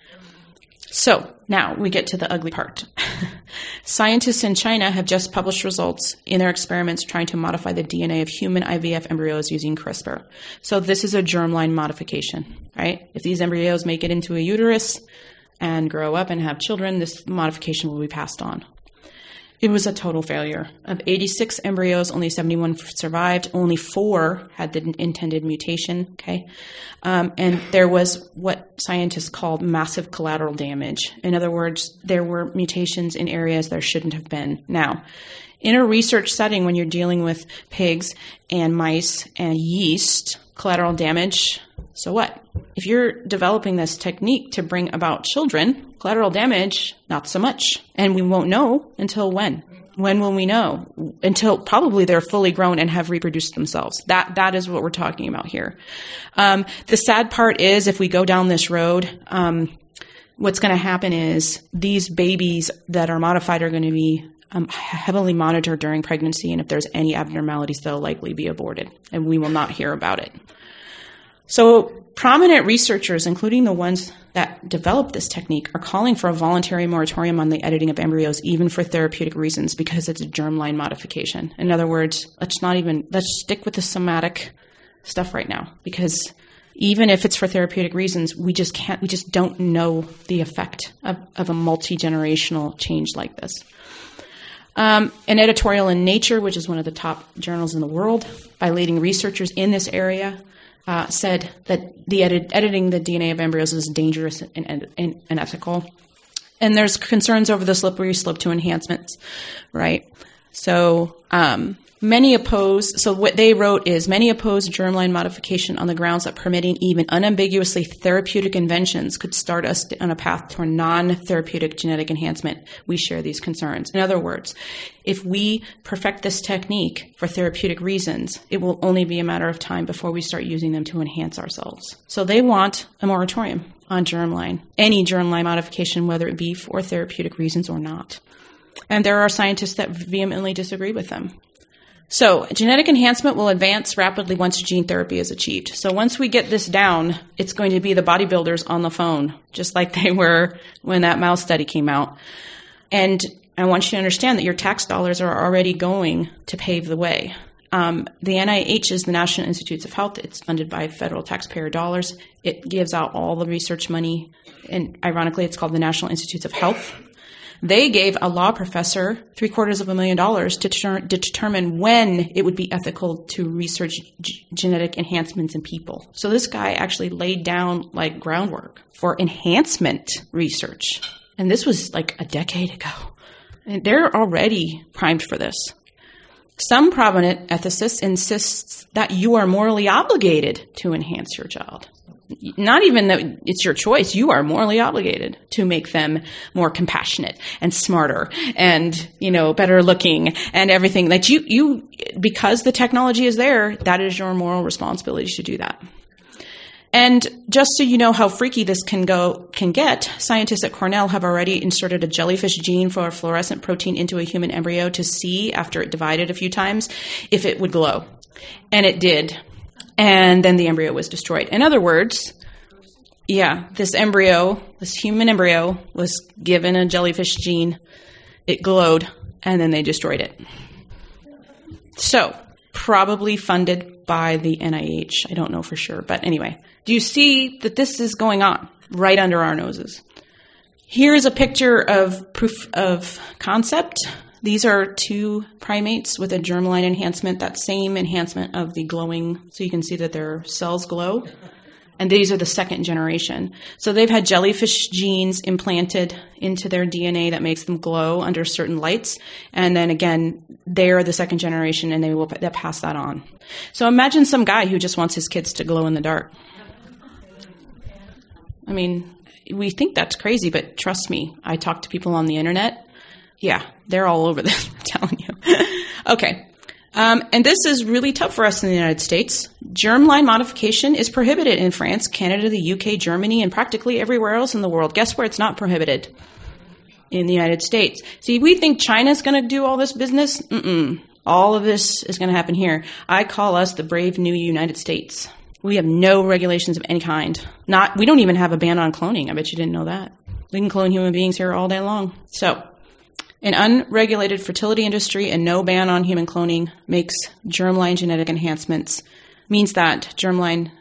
S3: So now we get to the ugly part. Scientists in China have just published results in their experiments trying to modify the D N A of human I V F embryos using CRISPR. So this is a germline modification, right? If these embryos make it into a uterus, and grow up and have children, this modification will be passed on. It was a total failure. Of eighty-six embryos, only seventy-one survived. Only four had the intended mutation, okay? Um, and there was what scientists called massive collateral damage. In other words, there were mutations in areas there shouldn't have been. Now, in a research setting, when you're dealing with pigs and mice and yeast, collateral damage, so what? If you're developing this technique to bring about children, collateral damage, not so much. And we won't know until when? When will we know? Until probably they're fully grown and have reproduced themselves. That That is what we're talking about here. Um, the sad part is if we go down this road, um, what's going to happen is these babies that are modified are going to be um, heavily monitored during pregnancy. And if there's any abnormalities, they'll likely be aborted. And we will not hear about it. So prominent researchers, including the ones that developed this technique, are calling for a voluntary moratorium on the editing of embryos, even for therapeutic reasons, because it's a germline modification. In other words, let's not even, let's stick with the somatic stuff right now, because even if it's for therapeutic reasons, we just can't, we just don't know the effect of, of a multi-generational change like this. Um, an editorial in Nature, which is one of the top journals in the world, by leading researchers in this area, Uh, said that the edit, editing the D N A of embryos is dangerous and, and, and unethical. And there's concerns over the slippery slope to enhancements, right? So um, many oppose, so what they wrote is, many oppose germline modification on the grounds that permitting even unambiguously therapeutic inventions could start us on a path toward non-therapeutic genetic enhancement. We share these concerns. In other words, if we perfect this technique for therapeutic reasons, it will only be a matter of time before we start using them to enhance ourselves. So they want a moratorium on germline, any germline modification, whether it be for therapeutic reasons or not. And there are scientists that vehemently disagree with them. So genetic enhancement will advance rapidly once gene therapy is achieved. So once we get this down, it's going to be the bodybuilders on the phone, just like they were when that mouse study came out. And I want you to understand that your tax dollars are already going to pave the way. Um, the N I H is the National Institutes of Health. It's funded by federal taxpayer dollars. It gives out all the research money, and ironically, it's called the National Institutes of Health. They gave a law professor three quarters of a million dollars to, ter- to determine when it would be ethical to research g- genetic enhancements in people. So this guy actually laid down like groundwork for enhancement research. And this was like a decade ago. And they're already primed for this. Some prominent ethicists insist that you are morally obligated to enhance your child. Not even that it's your choice. You are morally obligated to make them more compassionate and smarter and, you know, better looking and everything. That you, you, because the technology is there, that is your moral responsibility to do that. And just so you know how freaky this can go, can get, scientists at Cornell have already inserted a jellyfish gene for a fluorescent protein into a human embryo to see, after it divided a few times, if it would glow. And it did. And then the embryo was destroyed. In other words, yeah, this embryo, this human embryo, was given a jellyfish gene. It glowed, and then they destroyed it. So, probably funded by the N I H. I don't know for sure. But anyway, do you see that this is going on right under our noses? Here's a picture of proof of concept. These are two primates with a germline enhancement, that same enhancement of the glowing, so you can see that their cells glow. And these are the second generation. So they've had jellyfish genes implanted into their D N A that makes them glow under certain lights. And then again, they're the second generation, and they will they'll pass that on. So imagine some guy who just wants his kids to glow in the dark. I mean, we think that's crazy, but trust me, I talk to people on the internet. Yeah, they're all over this, I'm telling you. Okay. Um, and this is really tough for us in the United States. Germline modification is prohibited in France, Canada, the U K, Germany, and practically everywhere else in the world. Guess where it's not prohibited? In the United States. See, we think China's going to do all this business. Mm-mm. All of this is going to happen here. I call us the brave new United States. We have no regulations of any kind. Not, we don't even have a ban on cloning. I bet you didn't know that. We can clone human beings here all day long. So, an unregulated fertility industry and no ban on human cloning makes germline genetic enhancements, means that germline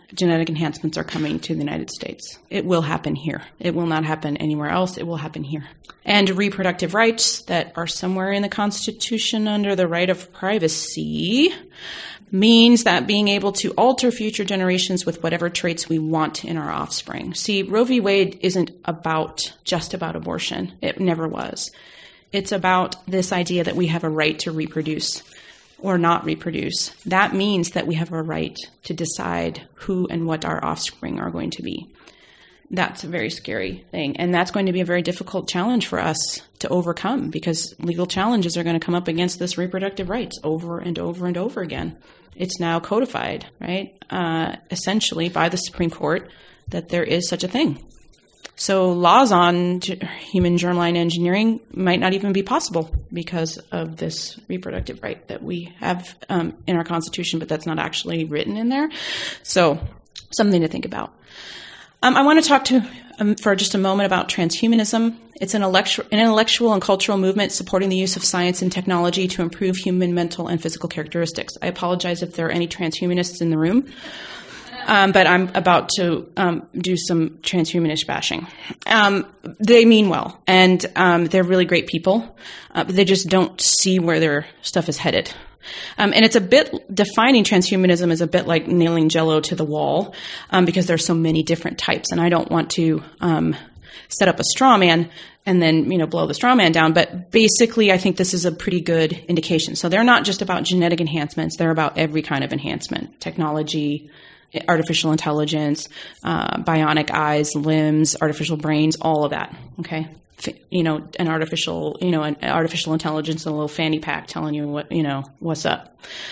S3: genetic enhancements are coming to the United States. It will happen here. It will not happen anywhere else. It will happen here. And reproductive rights that are somewhere in the Constitution under the right of privacy means that being able to alter future generations with whatever traits we want in our offspring. See, Roe v. Wade isn't about just about abortion. It never was. It's about this idea that we have a right to reproduce or not reproduce. That means that we have a right to decide who and what our offspring are going to be. That's a very scary thing. And that's going to be a very difficult challenge for us to overcome, because legal challenges are going to come up against this reproductive rights over and over and over again. It's now codified, right, uh, essentially by the Supreme Court that there is such a thing. So laws on g- human germline engineering might not even be possible because of this reproductive right that we have um, in our Constitution, but that's not actually written in there. So something to think about. Um, I want to talk to um, for just a moment about transhumanism. It's an, electru- an intellectual and cultural movement supporting the use of science and technology to improve human mental and physical characteristics. I apologize if there are any transhumanists in the room, um, but I'm about to um, do some transhumanist bashing. Um, they mean well, and um, they're really great people, uh, but they just don't see where their stuff is headed. Um, and it's a bit, defining transhumanism is a bit like nailing Jell-O to the wall, um, because there's so many different types. And I don't want to um, set up a straw man and then, you know, blow the straw man down. But basically, I think this is a pretty good indication. So they're not just about genetic enhancements. They're about every kind of enhancement: technology, artificial intelligence, uh, bionic eyes, limbs, artificial brains, all of that. Okay. You know, an artificial, you know, an artificial intelligence and a little fanny pack telling you what, you know, what's up.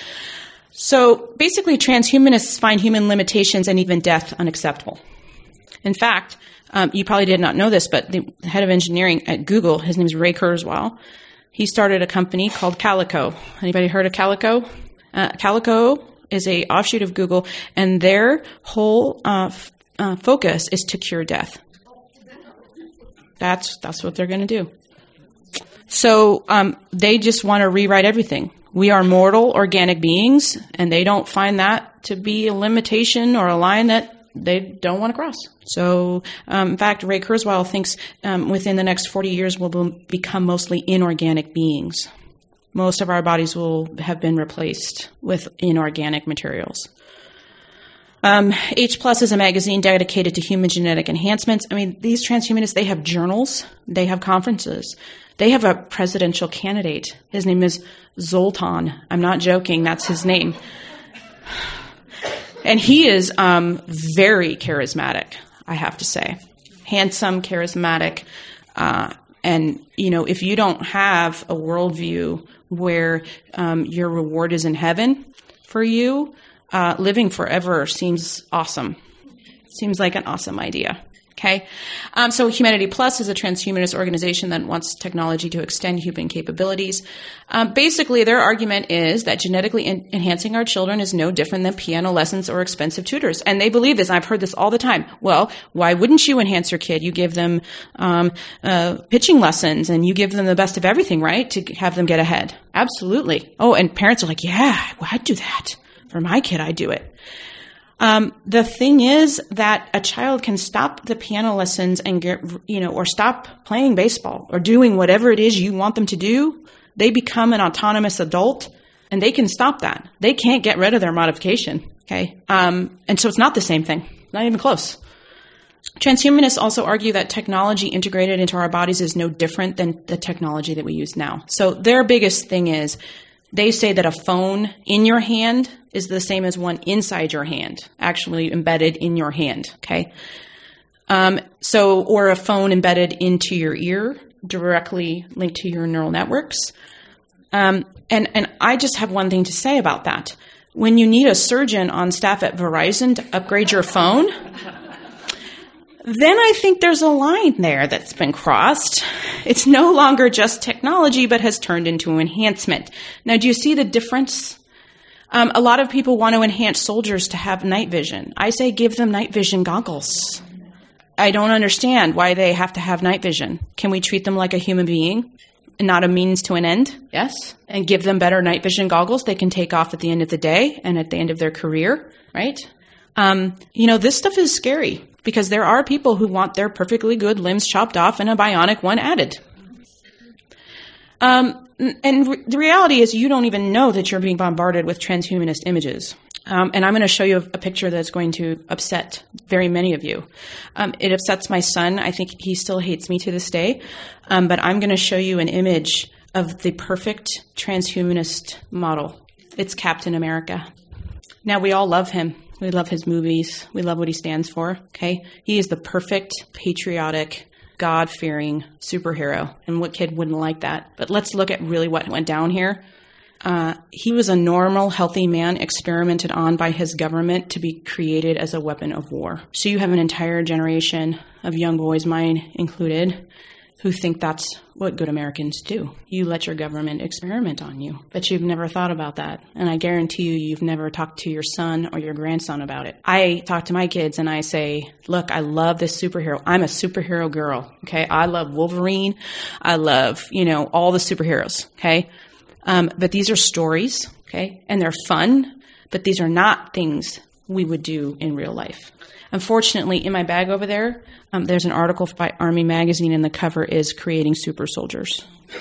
S3: So basically, transhumanists find human limitations and even death unacceptable. In fact, um, you probably did not know this, but the head of engineering at Google, his name is Ray Kurzweil. He started a company called Calico. Anybody heard of Calico? Uh, Calico is a offshoot of Google, and their whole uh, f- uh, focus is to cure death. That's that's what they're going to do. So um, they just want to rewrite everything. We are mortal, organic beings, and they don't find that to be a limitation or a line that they don't want to cross. So, um, in fact, Ray Kurzweil thinks um, within the next forty years we'll be- become mostly inorganic beings. Most of our bodies will have been replaced with inorganic materials. Um, H Plus is a magazine dedicated to human genetic enhancements. I mean, these transhumanists, they have journals, they have conferences, they have a presidential candidate. His name is Zoltan. I'm not joking. That's his name. And he is um, very charismatic, I have to say. Handsome, charismatic. Uh, and, you know, if you don't have a worldview where um, your reward is in heaven for you, Uh, living forever seems awesome. Seems like an awesome idea. Okay. Um, so Humanity Plus is a transhumanist organization that wants technology to extend human capabilities. Um, basically, their argument is that genetically en- enhancing our children is no different than piano lessons or expensive tutors. And they believe this. I've heard this all the time. Well, why wouldn't you enhance your kid? You give them um, uh, pitching lessons and you give them the best of everything, right, to have them get ahead. Absolutely. Oh, and parents are like, yeah, well, I'd do that. For my kid, I do it. Um, the thing is that a child can stop the piano lessons and get, you know, or stop playing baseball or doing whatever it is you want them to do. They become an autonomous adult, and they can stop that. They can't get rid of their modification. Okay, um, and so it's not the same thing. Not even close. Transhumanists also argue that technology integrated into our bodies is no different than the technology that we use now. So their biggest thing is, they say that a phone in your hand is the same as one inside your hand, actually embedded in your hand, okay? Um, so, or a phone embedded into your ear, directly linked to your neural networks. Um, and, and I just have one thing to say about that. When you need a surgeon on staff at Verizon to upgrade your phone, then I think there's a line there that's been crossed. It's no longer just technology, but has turned into enhancement. Now, do you see the difference? Um, a lot of people want to enhance soldiers to have night vision. I say give them night vision goggles. I don't understand why they have to have night vision. Can we treat them like a human being and not a means to an end? Yes. And give them better night vision goggles they can take off at the end of the day and at the end of their career, right? Um, you know, this stuff is scary because there are people who want their perfectly good limbs chopped off and a bionic one added. Um, and re- the reality is you don't even know that you're being bombarded with transhumanist images. Um, and I'm going to show you a, a picture that's going to upset very many of you. Um, it upsets my son. I think he still hates me to this day. Um, but I'm going to show you an image of the perfect transhumanist model. It's Captain America. Now, we all love him. We love his movies. We love what he stands for, okay? He is the perfect, patriotic, God-fearing superhero. And what kid wouldn't like that? But let's look at really what went down here. Uh, he was a normal, healthy man experimented on by his government to be created as a weapon of war. So you have an entire generation of young boys, mine included, who think that's what good Americans do. You let your government experiment on you, but you've never thought about that. And I guarantee you, you've never talked to your son or your grandson about it. I talk to my kids and I say, look, I love this superhero. I'm a superhero girl, okay? I love Wolverine. I love, you know, all the superheroes, okay? Um, but these are stories, okay? And they're fun, but these are not things we would do in real life. Unfortunately, in my bag over there, um, there's an article by Army Magazine, and the cover is Creating Super Soldiers.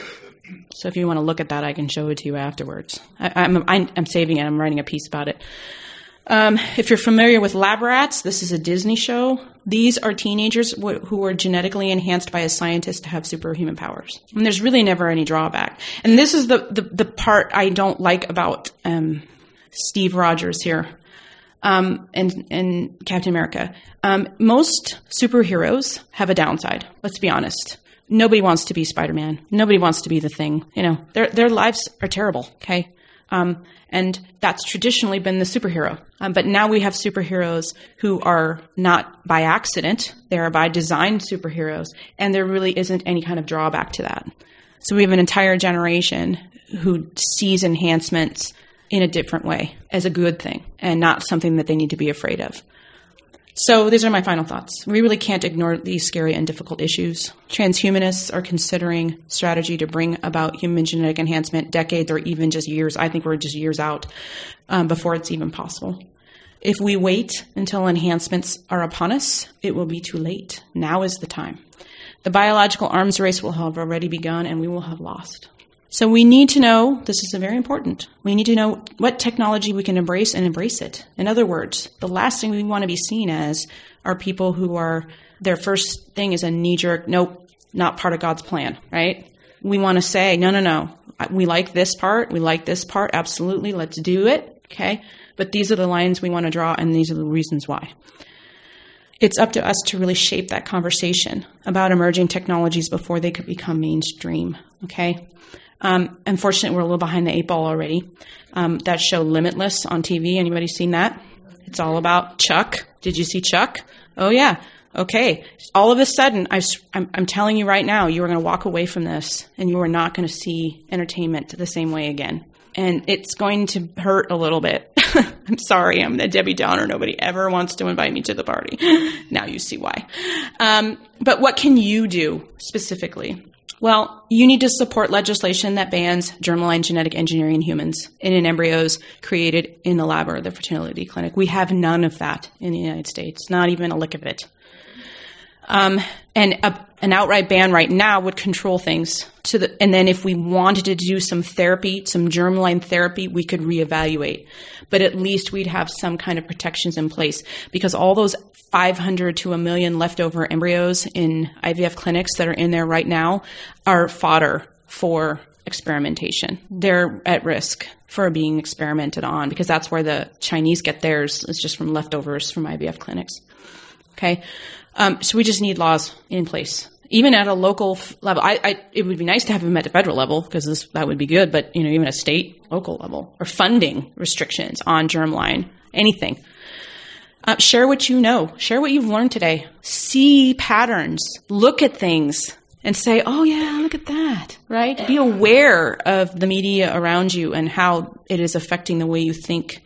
S3: So if you want to look at that, I can show it to you afterwards. I, I'm, I'm, I'm saving it. I'm writing a piece about it. Um, if you're familiar with Lab Rats, this is a Disney show. These are teenagers w- who were genetically enhanced by a scientist to have superhuman powers. And there's really never any drawback. And this is the, the, the part I don't like about um, Steve Rogers here. Um, and, and Captain America. Um, most superheroes have a downside. Let's be honest. Nobody wants to be Spider-Man. Nobody wants to be the Thing. You know, their their lives are terrible. Okay, um, and that's traditionally been the superhero. Um, but now we have superheroes who are not by accident; they are by design superheroes, and there really isn't any kind of drawback to that. So we have an entire generation who sees enhancements in a different way as a good thing and not something that they need to be afraid of. So these are my final thoughts. We really can't ignore these scary and difficult issues. Transhumanists are considering strategy to bring about human genetic enhancement decades or even just years. I think we're just years out um, before it's even possible. If we wait until enhancements are upon us, it will be too late. Now is the time. The biological arms race will have already begun and we will have lost. So we need to know, this is very important, we need to know what technology we can embrace and embrace it. In other words, the last thing we want to be seen as are people who are, their first thing is a knee-jerk, nope, not part of God's plan, right? We want to say, no, no, no, we like this part, we like this part, absolutely, let's do it, okay? But these are the lines we want to draw and these are the reasons why. It's up to us to really shape that conversation about emerging technologies before they could become mainstream, okay? Um, unfortunately, we're a little behind the eight ball already. Um, that show Limitless on T V, anybody seen that? It's all about Chuck. Did you see Chuck? Oh, yeah. Okay. All of a sudden, I, I'm, I'm telling you right now, you are going to walk away from this and you are not going to see entertainment the same way again. And it's going to hurt a little bit. I'm sorry. I'm the Debbie Downer. Nobody ever wants to invite me to the party. Now you see why. Um, but what can you do specifically? Well, you need to support legislation that bans germline genetic engineering in humans and in embryos created in the lab or the fertility clinic. We have none of that in the United States, not even a lick of it. Um, and a, an outright ban right now would control things. To the, and then if we wanted to do some therapy, some germline therapy, we could reevaluate. But at least we'd have some kind of protections in place because all those five hundred to a million leftover embryos in I V F clinics that are in there right now are fodder for experimentation. They're at risk for being experimented on because that's where the Chinese get theirs. It's just from leftovers from I V F clinics. Okay. Um, so we just need laws in place, even at a local f- level. I, I, it would be nice to have them at the federal level because that would be good. But, you know, even a state, local level or funding restrictions on germline, anything. Uh, share what you know. Share what you've learned today. See patterns. Look at things and say, oh, yeah, look at that, right? Be aware of the media around you and how it is affecting the way you think.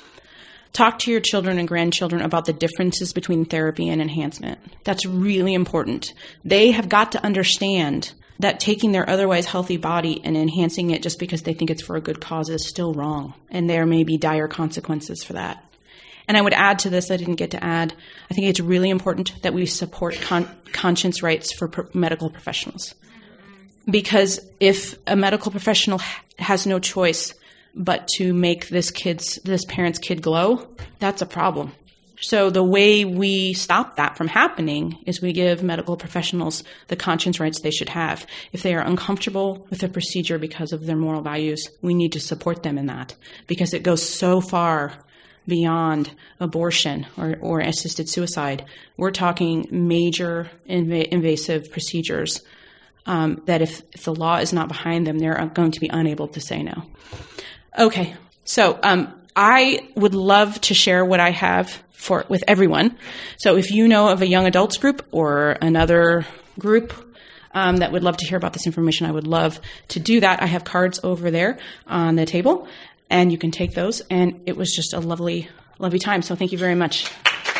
S3: Talk to your children and grandchildren about the differences between therapy and enhancement. That's really important. They have got to understand that taking their otherwise healthy body and enhancing it just because they think it's for a good cause is still wrong. And there may be dire consequences for that. And I would add to this, I didn't get to add, I think it's really important that we support con- conscience rights for pro- medical professionals. Because if a medical professional ha- has no choice but to make this kid's, this parent's kid glow, that's a problem. So the way we stop that from happening is we give medical professionals the conscience rights they should have. If they are uncomfortable with a procedure because of their moral values, we need to support them in that, because it goes so far beyond abortion or, or assisted suicide. We're talking major inv- invasive procedures um, that if, if the law is not behind them, they're going to be unable to say no. Okay, so um, I would love to share what I have for with everyone. So if you know of a young adults group or another group um, that would love to hear about this information, I would love to do that. I have cards over there on the table, and you can take those. And it was just a lovely, lovely time. So thank you very much.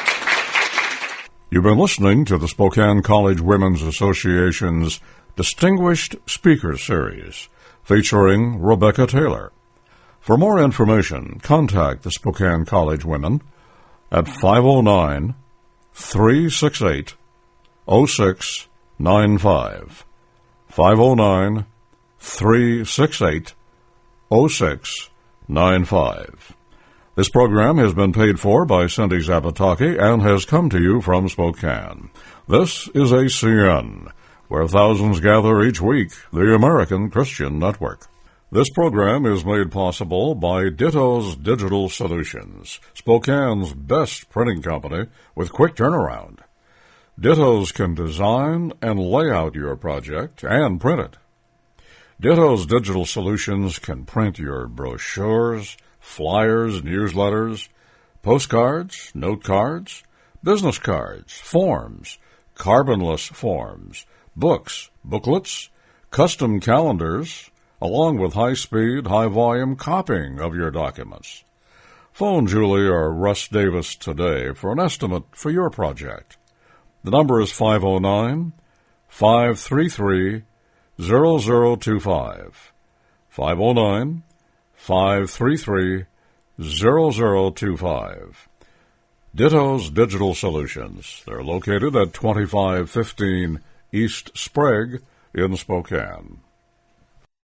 S1: You've been listening to the Spokane College Women's Association's Distinguished Speaker Series, featuring Rebecca Taylor. For more information, contact the Spokane College Women at five oh nine, three six eight, oh six nine five. five oh nine, three six eight, oh six nine five. This program has been paid for by Cindy Zapataki and has come to you from Spokane. This is A C N, where thousands gather each week, the American Christian Network. This program is made possible by Ditto's Digital Solutions, Spokane's best printing company with quick turnaround. Ditto's can design and lay out your project and print it. Ditto's Digital Solutions can print your brochures, flyers, newsletters, postcards, note cards, business cards, forms, carbonless forms, books, booklets, custom calendars, along with high-speed, high-volume copying of your documents. Phone Julie or Russ Davis today for an estimate for your project. The number is five oh nine, five three three, zero zero two five. five oh nine, five three three, zero zero two five. Ditto's Digital Solutions. They're located at twenty-five fifteen East Sprague in Spokane.